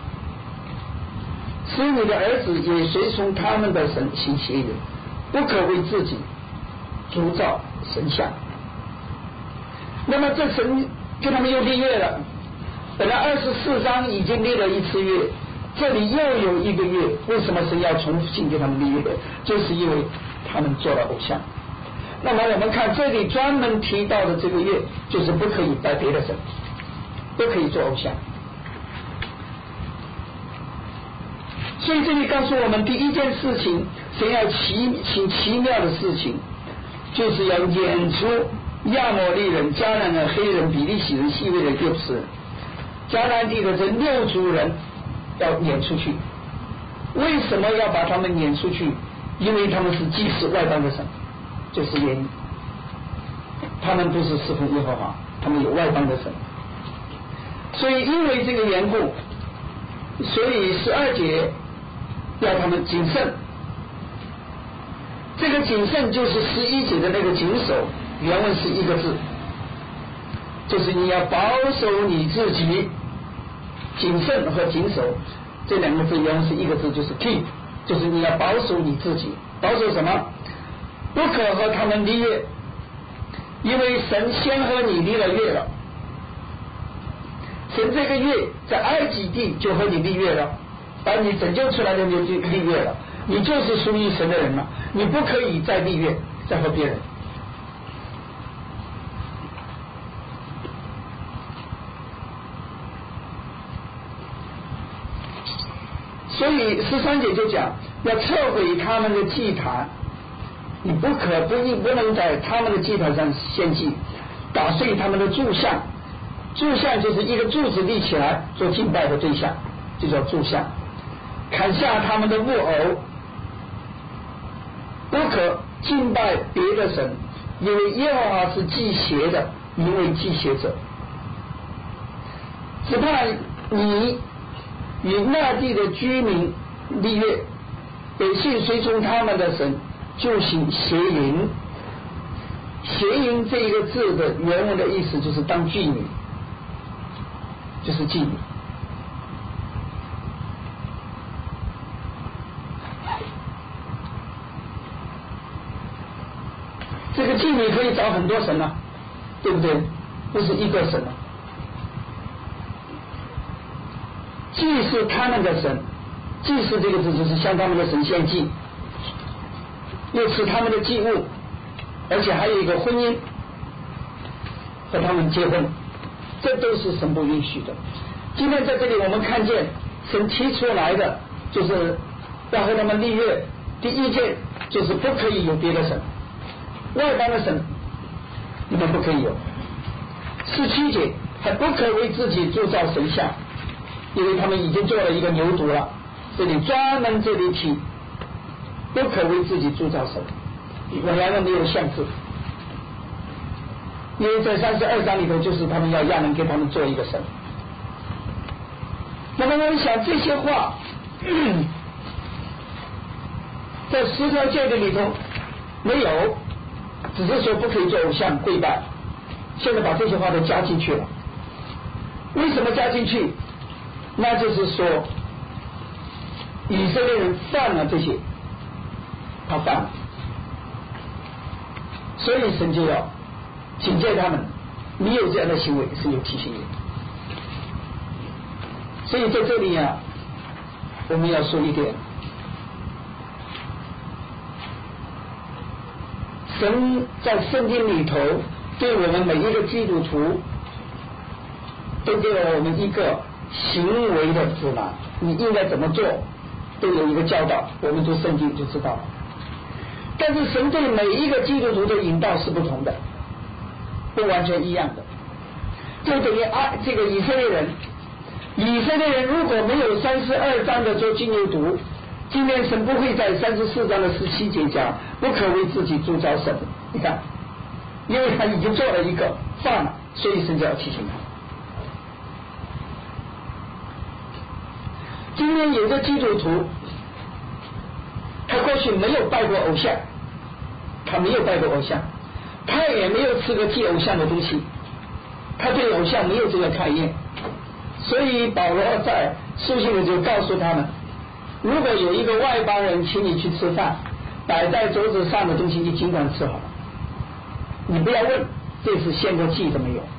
使你的儿子也随从他们的神行邪淫，不可为自己铸造神像。那么这神跟他们又立约了，本来二十四章已经立了一次约，这里又有一个约，为什么神要重新给他们立约？就是因为他们做了偶像。那么我们看这里专门提到的这个约，就是不可以拜别的神，不可以做偶像。所以这里告诉我们，第一件事情，神要奇行奇妙的事情，就是要演出亚摩利人、迦南人、黑人、比利洗人、希未人、耶布斯人，迦南地的这六族人要撵出去。为什么要把他们撵出去？因为他们是祭祀外邦的神，就是原因。他们不是侍奉耶和华，他们有外邦的神。所以因为这个缘故，所以十二节要他们谨慎。这个谨慎就是十一节的那个谨守，原文是一个字，就是你要保守你自己。谨慎和谨守这两个字原文是一个字，就是 keep， 就是你要保守你自己。保守什么？不可和他们立约，因为神先和你立了约了。神这个约在埃及地就和你立约了，把你拯救出来的就立约了，你就是属于神的人了，你不可以再立约，再和别人。所以十三节就讲要撤毁他们的祭坛，你不可不不能在他们的祭坛上献祭，打碎他们的柱像。柱像就是一个柱子立起来做敬拜的对象，就叫柱像。砍下他们的木偶，不可敬拜别的神，因为耶和华是祭邪的，名为祭邪者。只怕你与那地的居民立约，百姓随从他们的神，就行邪淫。邪淫这一个字的原文的意思就是当妓女，就是妓女。这个妓女可以找很多神啊，对不对？不是一个神啊。祭祀他们的神，祭祀这个字就是向他们的神献祭，又吃他们的祭物，而且还有一个婚姻，和他们结婚，这都是神不允许的。今天在这里我们看见神提出来的就是要和他们立约，第一件就是不可以有别的神，外邦的神你们不可以有， 十七节还不可为自己铸造神像，因为他们已经做了一个牛犊了。这里专门这里提不可为自己铸造神，原来没有限制，因为在三十二章里头就是他们要亚人给他们做一个神。那么我们想这些话在十条诫的里头没有，只是说不可以做偶像跪拜，现在把这些话都加进去了。为什么加进去？那就是说以色列人犯了这些，他犯了，所以神就要警戒他们，你有这样的行为是有提醒你。所以在这里啊，我们要说一点，神在圣经里头对我们每一个基督徒都给了我们一个行为的指南，你应该怎么做都有一个教导，我们读圣经就知道了。但是神对每一个基督徒的引导是不同的，不完全一样的。就等于啊，这个以色列人，以色列人如果没有三十二章的做金牛犊，今天神不会在三十四章的十七节讲不可为自己铸造神。你看，因为他已经做了一个犯了，所以神就要提醒他。今天有个基督徒，他过去没有拜过偶像，他没有拜过偶像，他也没有吃过祭偶像的东西，他对偶像没有这个概念，所以保罗在书信里就告诉他们，如果有一个外邦人请你去吃饭，摆在桌子上的东西你尽管吃好了，你不要问这是献过祭的没有，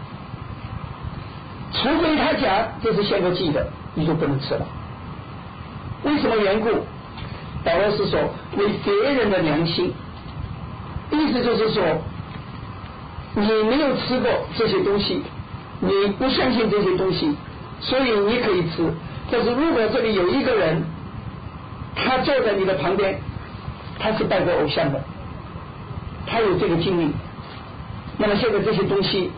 除非他讲这是献过祭的，你就不能吃了。为什么缘故？保罗是说为别人的良心，意思就是说你没有吃过这些东西，你不相信这些东西，所以你可以吃。但是如果这里有一个人，他坐在你的旁边，他是拜过偶像的，他有这个经历，那么现在这些东西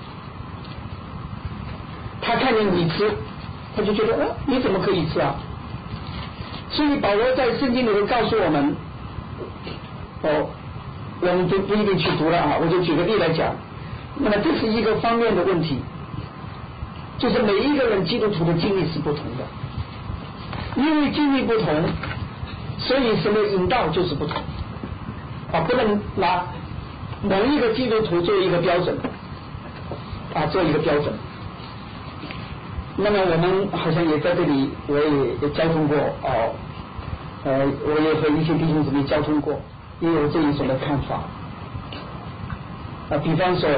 他看见你吃，他就觉得哦，你怎么可以吃啊？所以保罗在圣经里面告诉我们，哦，我们都不一定去读了啊，我就举个例来讲。那么这是一个方面的问题，就是每一个人基督徒的经历是不同的，因为经历不同，所以神的引导就是不同啊，不能拿某一个基督徒做一个标准啊，做一个标准。那么我们好像也在这里，我也交通过哦，呃，我也和一些弟兄姊妹交通过，也有这一种的看法啊。比方说，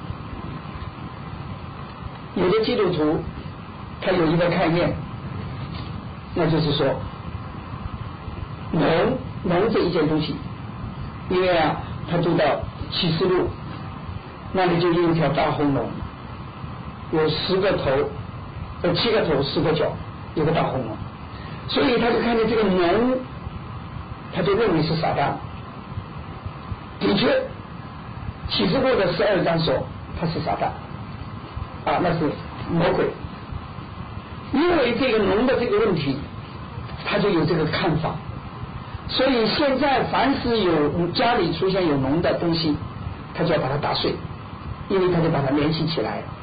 有的基督徒他有一个概念，那就是说，龙龙这一件东西，因为啊，他读到启示录，那里就有一条大红龙，有十个头。有七个头十个脚，有个大红龙，所以他就看见这个龙，他就认为是撒旦。的确，启示录的十二章说他是撒旦啊，那是魔鬼。因为这个龙的这个问题，他就有这个看法，所以现在凡是有家里出现有龙的东西，他就要把它打碎，因为他就把它联系起来。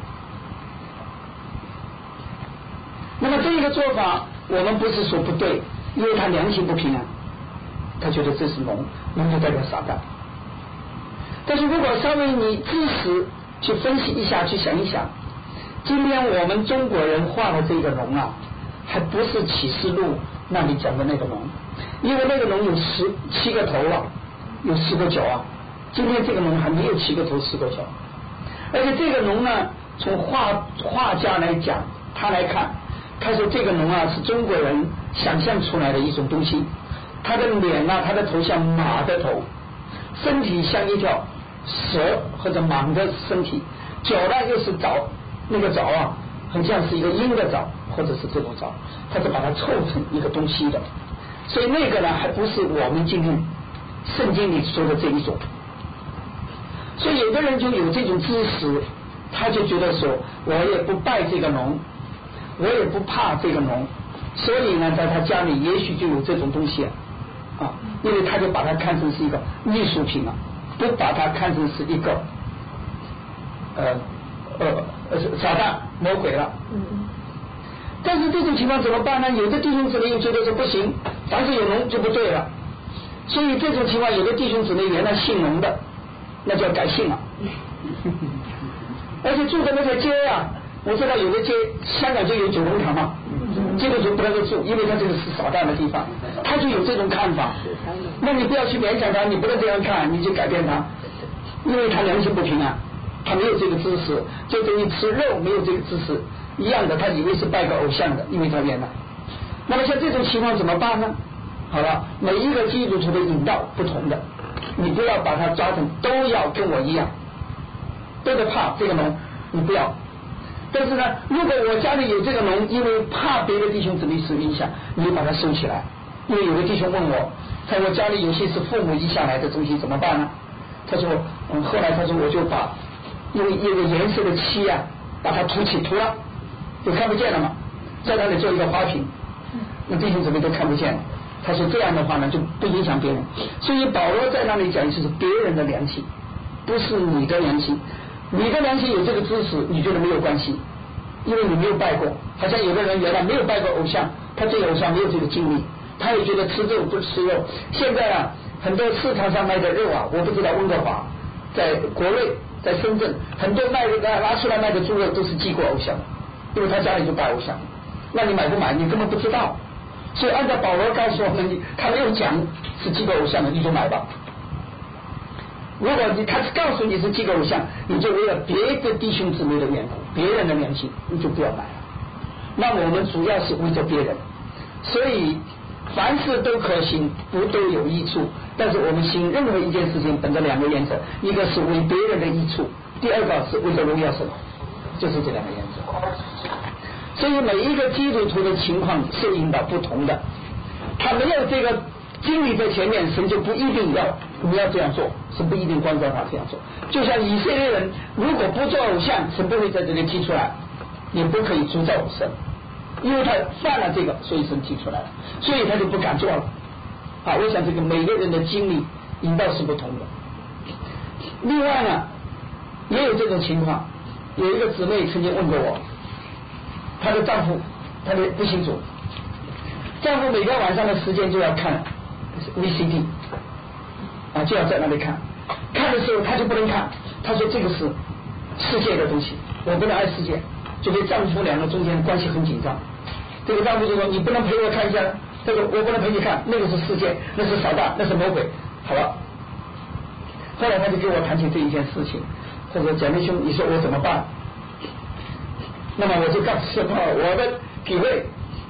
那么这一个做法我们不是说不对，因为他良心不平安，他觉得这是龙，龙就代表撒旦。但是如果稍微你知识去分析一下，去想一想，今天我们中国人画的这个龙啊，还不是启示录那里讲的那个龙，因为那个龙有十七个头啊，有十个脚啊，今天这个龙还没有七个头十个脚，而且这个龙呢，从画画家来讲，他来看，他说这个龙啊是中国人想象出来的一种东西，他的脸啊，他的头像马的头，身体像一条蛇或者蟒的身体，脚呢又是爪，那个爪啊很像是一个鹰的爪或者是这种爪，他是把它凑成一个东西的，所以那个呢还不是我们今天圣经里说的这一种。所以有的人就有这种知识， 他就觉得说，我也不拜这个龙，我也不怕这个龙，所以呢，在他家里也许就有这种东西啊，因为他就把它看成是一个艺术品了，不把它看成是一个呃呃呃撒旦魔鬼了。但是这种情况怎么办呢？有的弟兄姊妹又觉得说不行，凡是有龙就不对了，所以这种情况，有的弟兄姊妹原来姓龙的，那就要改姓了。而且住的那个街啊，我知道有的街，香港就有九龙塘嘛，基督徒不能够住，因为他这个是撒旦的地方，他就有这种看法。那你不要去勉强他，你不能这样看，你就改变他，因为他良心不平啊，他没有这个知识，就等于吃肉没有这个知识一样的，他以为是拜个偶像的，因为他原来。那么像这种情况怎么办呢？好了，每一个基督徒的引导不同的，你不要把他抓成都要跟我一样，都得怕这个龙，你不要。但是呢，如果我家里有这个龙，因为怕别的弟兄姊妹受影响，你就把它收起来。因为有个弟兄问我，在我家里有些是父母遗下来的东西怎么办呢？他说，嗯，后来他说我就把用一个颜色的漆啊，把它涂起涂了，就看不见了嘛，在那里做一个花瓶，那弟兄姊妹都看不见了。他说这样的话呢，就不影响别人。所以保罗在那里讲就是别人的良心，不是你的良心。你的良心有这个知识，你觉得没有关系，因为你没有拜过。好像有的人原来没有拜过偶像，他对偶像没有这个经历，他也觉得吃肉不吃肉。现在啊，很多市场上卖的肉啊，我不知道温哥华，在国内，在深圳，很多卖的拿出来卖的猪肉都是祭过偶像的，因为他家里就拜偶像。那你买不买？你根本不知道。所以按照保罗告诉我们，你他没有讲是祭过偶像的，你就买吧。如果你他告诉你是祭个偶像，你就为了别的弟兄姊妹的缘故，别人的良心，你就不要买了。那我们主要是为着别人，所以凡事都可行，不都有益处。但是我们行任何一件事情，本着两个原则，一个是为别人的益处，第二个是为了荣耀神，就是这两个原则。所以每一个基督徒的情况受引导不同的，他没有这个经历在前面，神就不一定要你要这样做，神不一定光照他这样做。就像以色列人如果不做偶像，神不会在这里提出来，也不可以诅咒神，因为他犯了这个，所以神提出来了，所以他就不敢做了。啊，我想这个每个人的经历引导是不同的。另外呢，也有这种情况，有一个姊妹曾经问过我，她的丈夫，她的不信主，丈夫每天晚上的时间就要看 V C D 啊，就要在那里看，看的时候他就不能看，他说这个是世界的东西，我不能爱世界，就跟丈夫两个中间关系很紧张。这个丈夫就说你不能陪我看一下，他说我不能陪你看，那个是世界，那是撒旦，那是魔鬼。好了，后来他就跟我谈起这一件事情，他说姐妹兄，你说我怎么办？那么我就告诉他我的体会，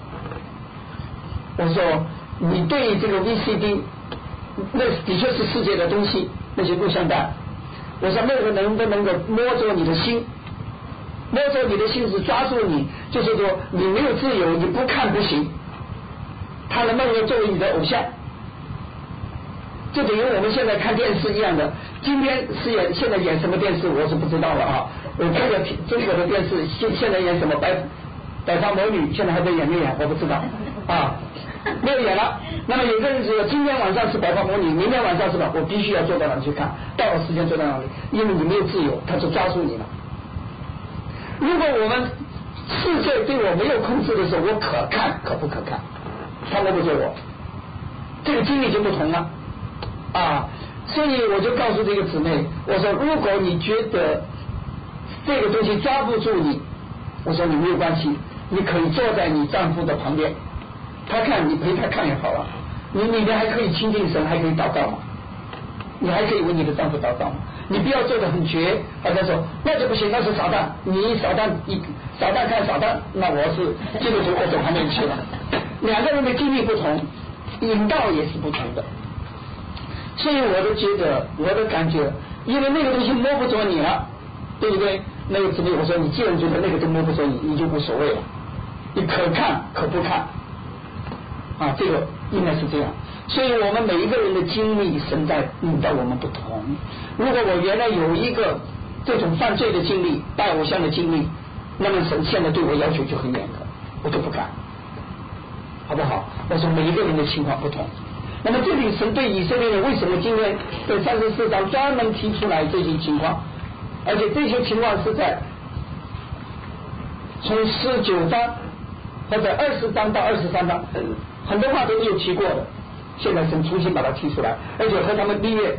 我说你对这个 V C D 那的确是世界的东西，那些录像带，我说那个能不能够摸着你的心，摸着你的心是抓住你，就是说你没有自由，你不看不行，他能不能够作为你的偶像，就等于我们现在看电视一样的。今天是演现在演什么电视我是不知道了啊，我看着中国的电视现现在演什么白白发魔女，现在还在演没演我不知道啊，没有演了。那么有个人说今天晚上是白发魔女，明天晚上是吧，我必须要坐到哪里去看，到了时间坐到哪里，因为你没有自由，他就抓住你了。如果我们世界对我没有控制的时候，我可看可不可看，他摸不着我，这个经历就不同了啊。所以我就告诉这个姊妹，我说如果你觉得这个东西抓不住你，我说你没有关系，你可以坐在你丈夫的旁边，他看你陪他看也好了，你里面还可以亲近神，还可以祷告嘛，你还可以为你的丈夫祷告嘛，你不要做得很绝，好像说那就不行，那是撒旦，你撒旦一撒旦看撒旦，那我是基督徒，我走旁边去了。两个人的经历不同，引导也是不同的。所以我都觉得，我的感觉，因为那个东西摸不着你了，对不对？那个姊妹我说，你既然觉得那个都摸不着你，你就无所谓了，你可看可不看啊，这个应该是这样。所以我们每一个人的经历，神在引导我们不同。如果我原来有一个这种犯罪的经历、拜偶像的经历，那么神现在对我要求就很严格，我就不敢，好不好？我说每一个人的情况不同。那么这里神对以色列人为什么今天在三十四章专门提出来这些情况，而且这些情况是在从十九章或者二十章到二十三章，很多话都没有提过的，现在神重新把它提出来，而且和他们立约，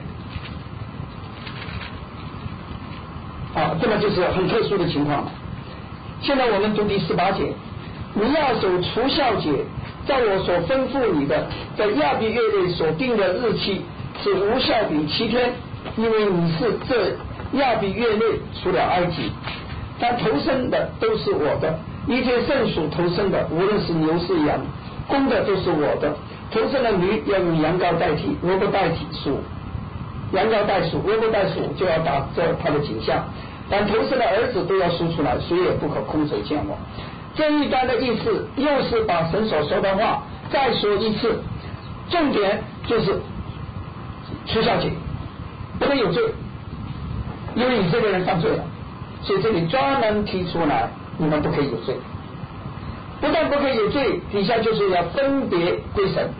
啊，这么就是很特殊的情况。现在我们读第十八节，你要守除酵节，照我所吩咐你的，在亚比月内所定的日期是无效比七天，因为你是这亚比月内出了埃及。他投生的都是我的，一切圣属投生的，无论是牛是羊，公的都是我的。投生的驴要用羊羔代替，如果代替属羊羔代属，如果代属就要打这他的景象。但投生的儿子都要输出来，谁也不可空手见我。这一段的意思又是把神所说的话再说一次，重点就是除酵节不能有罪，因为以色列人犯罪了，所以这里专门提出来，你们不可以有罪。不但不可以有罪，底下就是要分别归神。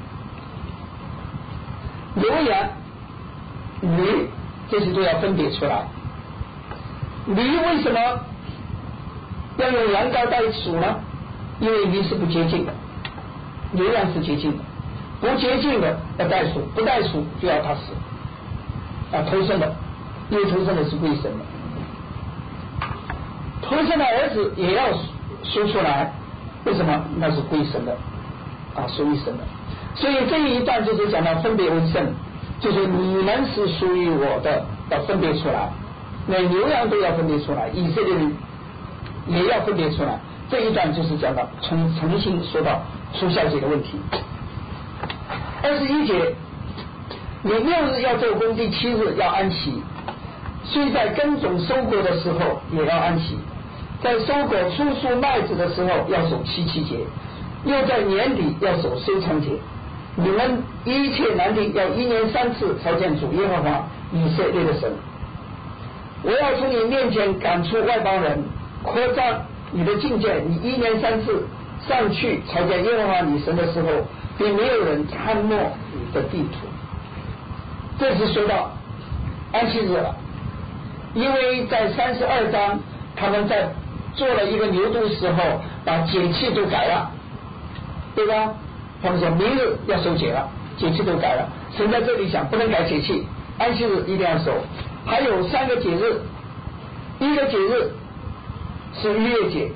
牛羊驴这些都要分别出来。驴为什么要用羊羔代属呢？因为驴是不洁净的，牛羊是洁净的，不洁净的要代属，不代属就要他死啊，投生的，因为投生的是归神的，投生的儿子也要说出来，为什么？那是归神的啊，属于神的。所以这一段就是讲到分别为圣，就是你们是属于我的，要分别出来。那牛羊都要分别出来，以色列人也要分别出来。这一段就是讲到从重新说到除酵节的问题。二十一节，你六日要做工，第七日要安息，虽在耕种收割的时候也要安息，在收割出熟麦子的时候要守七七节，又在年底要守收藏节。你们一切男丁要一年三次朝见主耶和华以色列的神。我要从你面前赶出外邦人，扩张你的境界，你一年三次上去朝见耶和华你神的时候，并没有人看摸你的地图。这是说到安息日了，因为在三十二章他们在做了一个牛犊时候，把节气都改了，对吧？他们说明日要守节了，节气都改了。神在这里讲不能改节气，安息日一定要守。还有三个节日，一个节日是逾越节，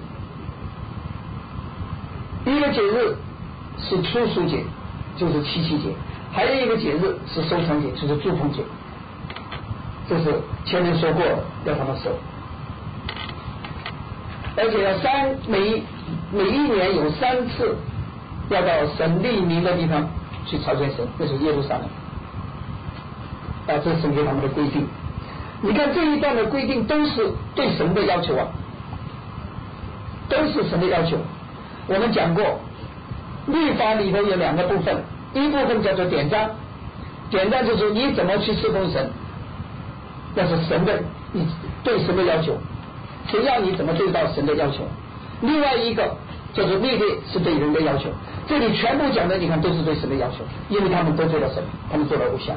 一个节日是初熟节，就是七夕节，还有一个节日是收藏节，就是祝棚节。这是前面说过的，要他们守，而且要三每每一年有三次要到神立名的地方去朝见神，这是耶路撒冷啊，这是神给他们的规定。你看这一段的规定都是对神的要求啊，都是神的要求。我们讲过，律法里头有两个部分，一部分叫做典章，典章就是你怎么去侍奉神，那是神的，你对神的要求，谁要你怎么对到神的要求。另外一个叫做律例，是对人的要求。这里全部讲的你看都是对神的要求，因为他们得罪了神，他们做了偶像。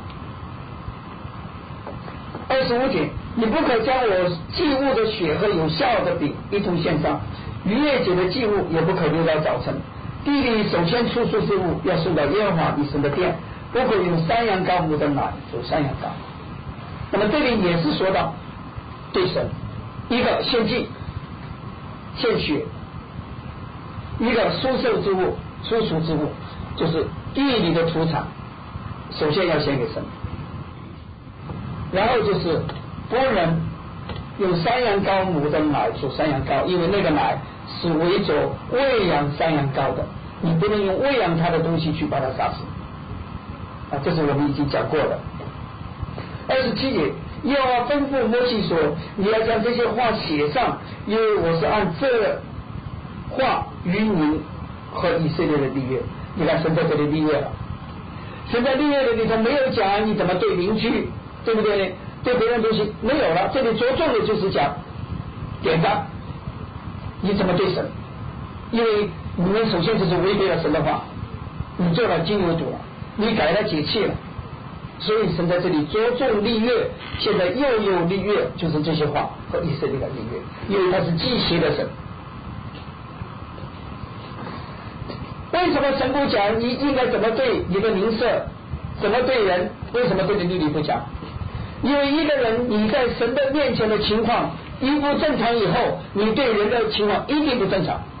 二十五节，你不可将我祭物的血和有效的饼一同献上，逾越节的祭物也不可留到早晨。地里首先出熟之物要送到耶和华你神的殿，不可用山羊羔母的奶煮山羊羔。那么这里也是说到对神，一个献祭献血，一个蔬受之物出熟之物，就是地里的土产首先要献给神，然后就是不能用山羊羔母的奶煮山羊羔，因为那个奶是为着喂养山羊羔的，你不能用喂养它的东西去把它杀死啊，这是我们已经讲过的。二十七节，耶和华吩咐摩西说，你要将这些话写上，因为我是按这话与你和以色列的立约。你看神在这里立约了，神在立约的里头没有讲你怎么对邻居，对不对？ 对别人东西没有了。这里着重的就是讲典章，你怎么对神？因为你们首先就是违背了神的话，你做了金牛犊了，你改了节气了，所以神在这里着重立约。现在又有立约，就是这些话和以色列的立约，因为他是忌邪的神。为什么神不讲你应该怎么对你的邻舍，怎么对人？为什么对你律例不讲？因为一个人你在神的面前的情况一不正常以后，你对人的情况一定不正常，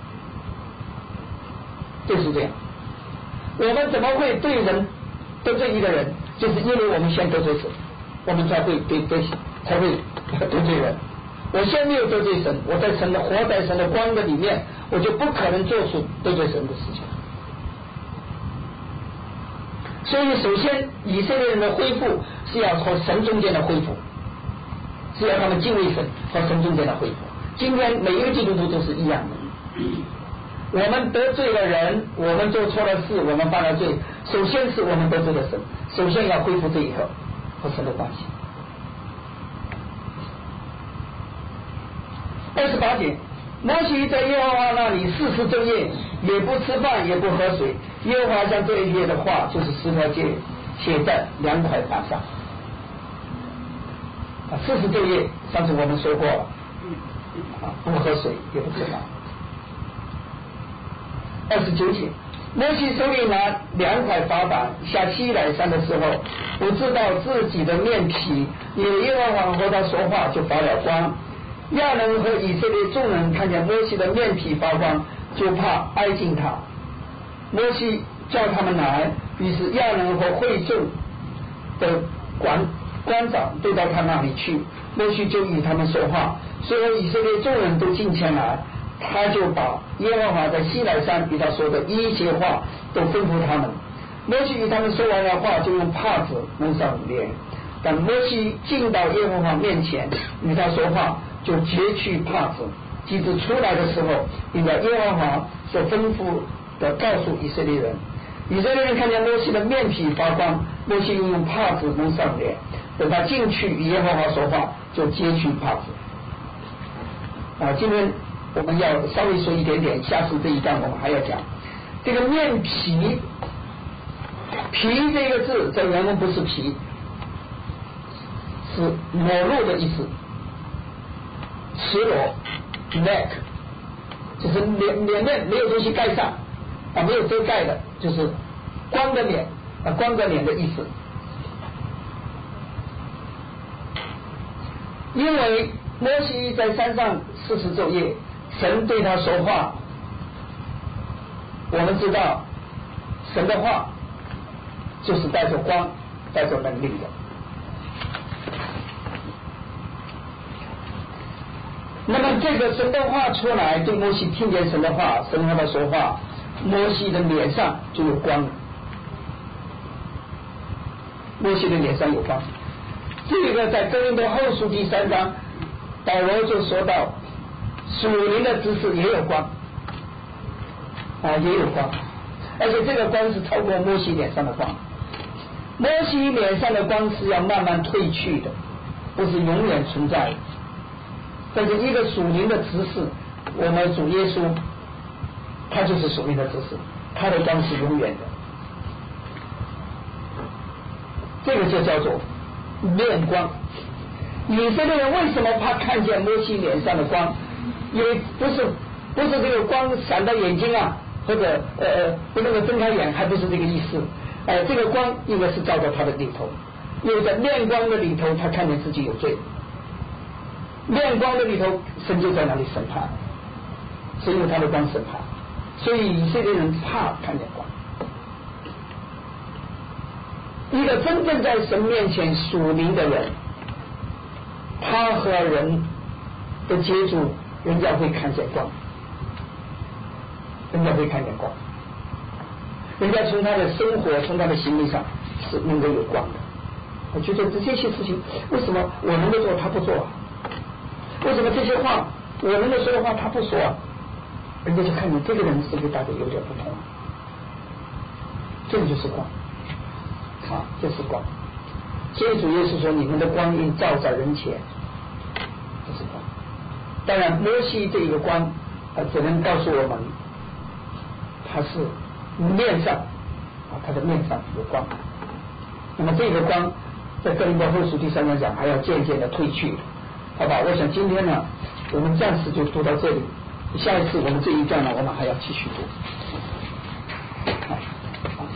就是这样。我们怎么会对人得罪一个人？就是因为我们先得罪神，我们才会对对才会得罪人。我先没有得罪神，我在神的活在神的光的里面，我就不可能做出得罪神的事情。所以首先以色列人的恢复是要和神中间的恢复，是要他们敬畏神和神中间的恢复。今天每一个基督徒都是一样的，我们得罪了人，我们做错了事，我们犯了罪，首先是我们得罪了神，首先要恢复这一刻和神的关系。二十八节，摩西在耶和华那里四十昼夜，也不吃饭，也不喝水。耶和华将这一些的话，就是十条诫写在两块板上。啊，四十昼夜，上次我们说过了，啊，不喝水，也不吃饭。二十九节，摩西手里拿两块法板下西乃山的时候，不知道自己的面皮，因为耶和华和他说话就发了光。亚伦和以色列众人看见摩西的面皮发光，就怕挨近他。摩西叫他们来，于是亚伦和会众的官官长都到他那里去，摩西就与他们说话。所有以色列众人都进前来，他就把耶和华在西乃山与他说的一切话都吩咐他们。摩西与他们说完了话，就用帕子蒙上脸。等摩西进到耶和华面前与他说话，就揭去帕子。及至出来的时候，并在耶和华所吩咐的告诉以色列人。以色列人看见摩西的面皮发光，摩西又用帕子蒙上脸。等他进去与耶和华说话，就揭去帕子。啊，今天我们要稍微说一点点，下次这一段我们还要讲这个面皮。皮这个字在原文不是皮，是裸露的意思，赤裸 neck， 就是脸脸面没有东西盖上啊，没有遮盖的，就是光着脸啊，光着脸的意思。因为摩西在山上四十昼夜，神对他说话，我们知道神的话就是带着光带着能力的。那么这个神的话出来，对摩西听见神的话，神和他说话，摩西的脸上就有光了，摩西的脸上有光。这个在哥林多后书第三章，保罗就说到属灵的知识也有光啊，也有光，而且这个光是超过摩西脸上的光。摩西脸上的光是要慢慢褪去的，不是永远存在的。但是一个属灵的知识，我们主耶稣他就是属灵的知识，他的光是永远的，这个就叫做面光。以色列人为什么怕看见摩西脸上的光？因为不是不是这个光闪到眼睛啊，或者呃不能够睁开眼，还不是这个意思。呃，这个光应该是照到他的里头，因为在面光的里头，他看见自己有罪。面光的里头，神就在那里审判，神有他的光审判，所以以色列人怕看见光。一个真正在神面前属灵的人，他和人的接触，人家会看见光，人家会看见光，人家从他的生活，从他的行为上是能够有光的。我觉得这些事情，为什么我能够做，他不做啊？为什么这些话我能够说的话他不说啊？人家就看见这个人是跟大家有点不同，这个就是光啊，这是光。 所以主耶稣说：“你们的光应照在人前。”这是光。当然，摩西这一个光啊，只能告诉我们，它是面上啊，它的面上有光。那么这个光，在哥林多后书第三章讲，还要渐渐的褪去，好吧？我想今天呢，我们暂时就读到这里，下一次我们这一段呢，我们还要继续读。好，好，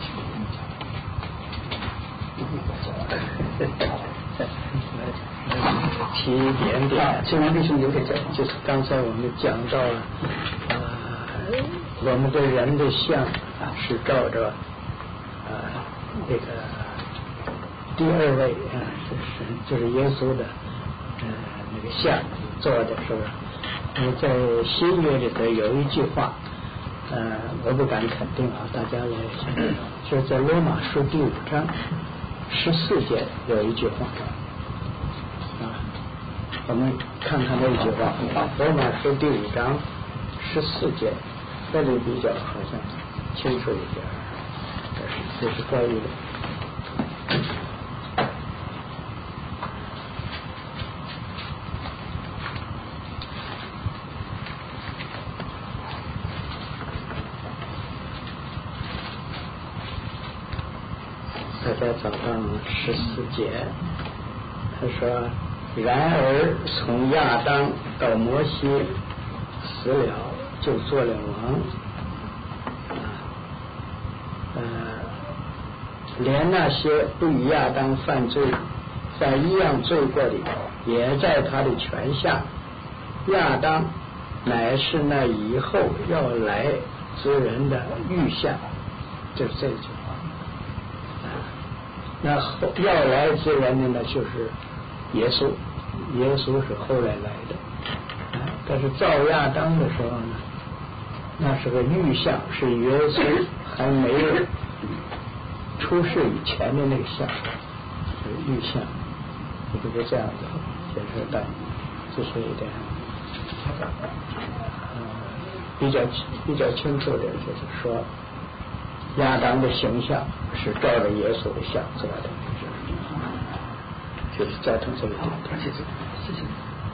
提一点点， 请王弟兄留点讲， 就是刚才我们讲到了，呃，我们的人的像是照着呃这个第二位啊，就是就是耶稣的呃那个像做的，是吧？呃，在新约里头有一句话，呃，我不敢肯定啊，大家来，就是在罗马书第五章十四节有一句话。我们看看那句话，罗马书第五章十四节，这里比较好像清楚一点，这是关于的。大家找到十四节，他说。然而从亚当到摩西死了，就做了王，啊，呃，连那些不与亚当犯罪，在一样罪过的，也在他的权下。亚当乃是那以后要来之人的预象，就是这句话。啊，那后要来之人的呢，就是耶稣，耶稣是后来来的，啊，但是造亚当的时候呢，那是个预象，是耶稣还没有出世以前的那个像，是预象，这个这样子，就是的，这是一点，呃，比较比较清楚的，就是说，亚当的形象是照着耶稣的像做的。就是造成这个点， 谢谢，谢谢。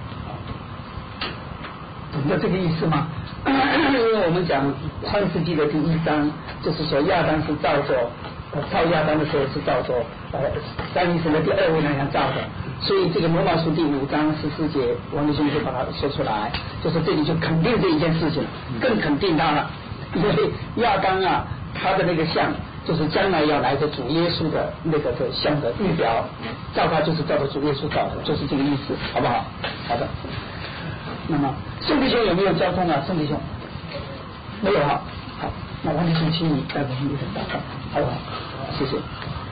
懂得这个意思吗？因为我们讲创世纪的第一章，就是说亚当是照着，呃，造亚当的时候是照着呃三一神的第二位那样造的，所以这个罗马书第五章十四节，王弟兄就把它说出来，就是这里就肯定这一件事情，更肯定他了，因为亚当啊，他的那个像。就是将来要来的主耶稣的那个的像的预表，照他就是照着主耶稣照的，就是这个意思，好不好？好的。那么宋弟兄有没有交通啊？宋弟兄没有哈。好，那王弟兄请你带我们一点祷告，好不好？谢谢。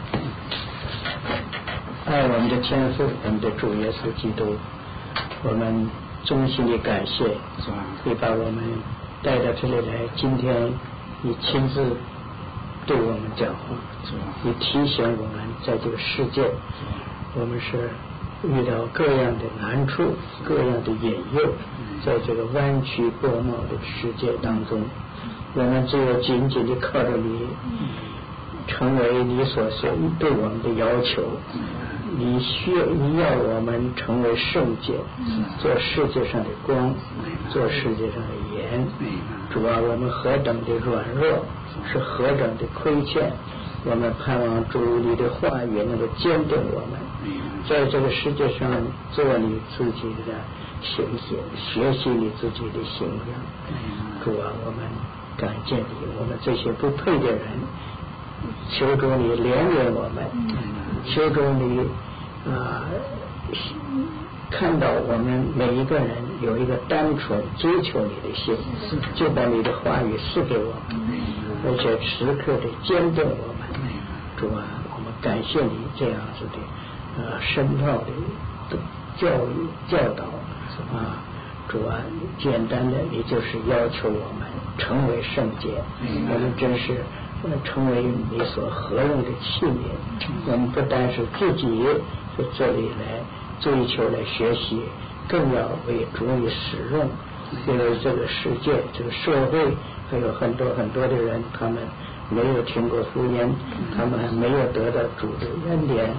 爱我们的天父，我们的主耶稣基督，我们衷心的感谢，你把我们带到这里来，今天你亲自对我们讲话，你提醒我们在这个世界，我们是遇到各样的难处，各样的引诱，在这个弯曲悖谬的世界当中，我们只有紧紧的靠着你，成为你所对我们的要求。你需要你要我们成为圣洁，做世界上的光，做世界上的盐。主啊，我们何等的软弱，是何等的亏欠，我们盼望主你的话语能够坚定我们，在这个世界上做你自己的形象，学习你自己的形象。主啊，我们感谢你，我们这些不配的人，求主你怜悯我们，求主你啊、呃，看到我们每一个人有一个单纯追求你的心，就把你的话语赐给我们，而且时刻的坚定我们。主啊，我们感谢你这样子的呃深奥的教育教导啊。主啊，简单的你就是要求我们成为圣洁，我们真是成为你所合用的器皿。我们不单是自己在这里来追求来学习，更要为主你使用。因为这个世界这个社会还有很多很多的人，他们没有听过福音，他们还没有得到主的恩典，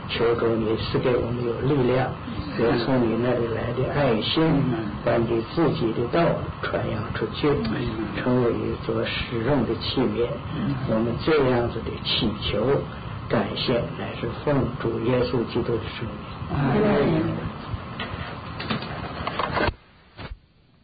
求主你赐给我们有力量，有从你那里来的爱心，把你自己的道传扬出去，成为一座使用的器皿。我们这样子的祈求感谢，乃是奉主耶稣基督的圣名。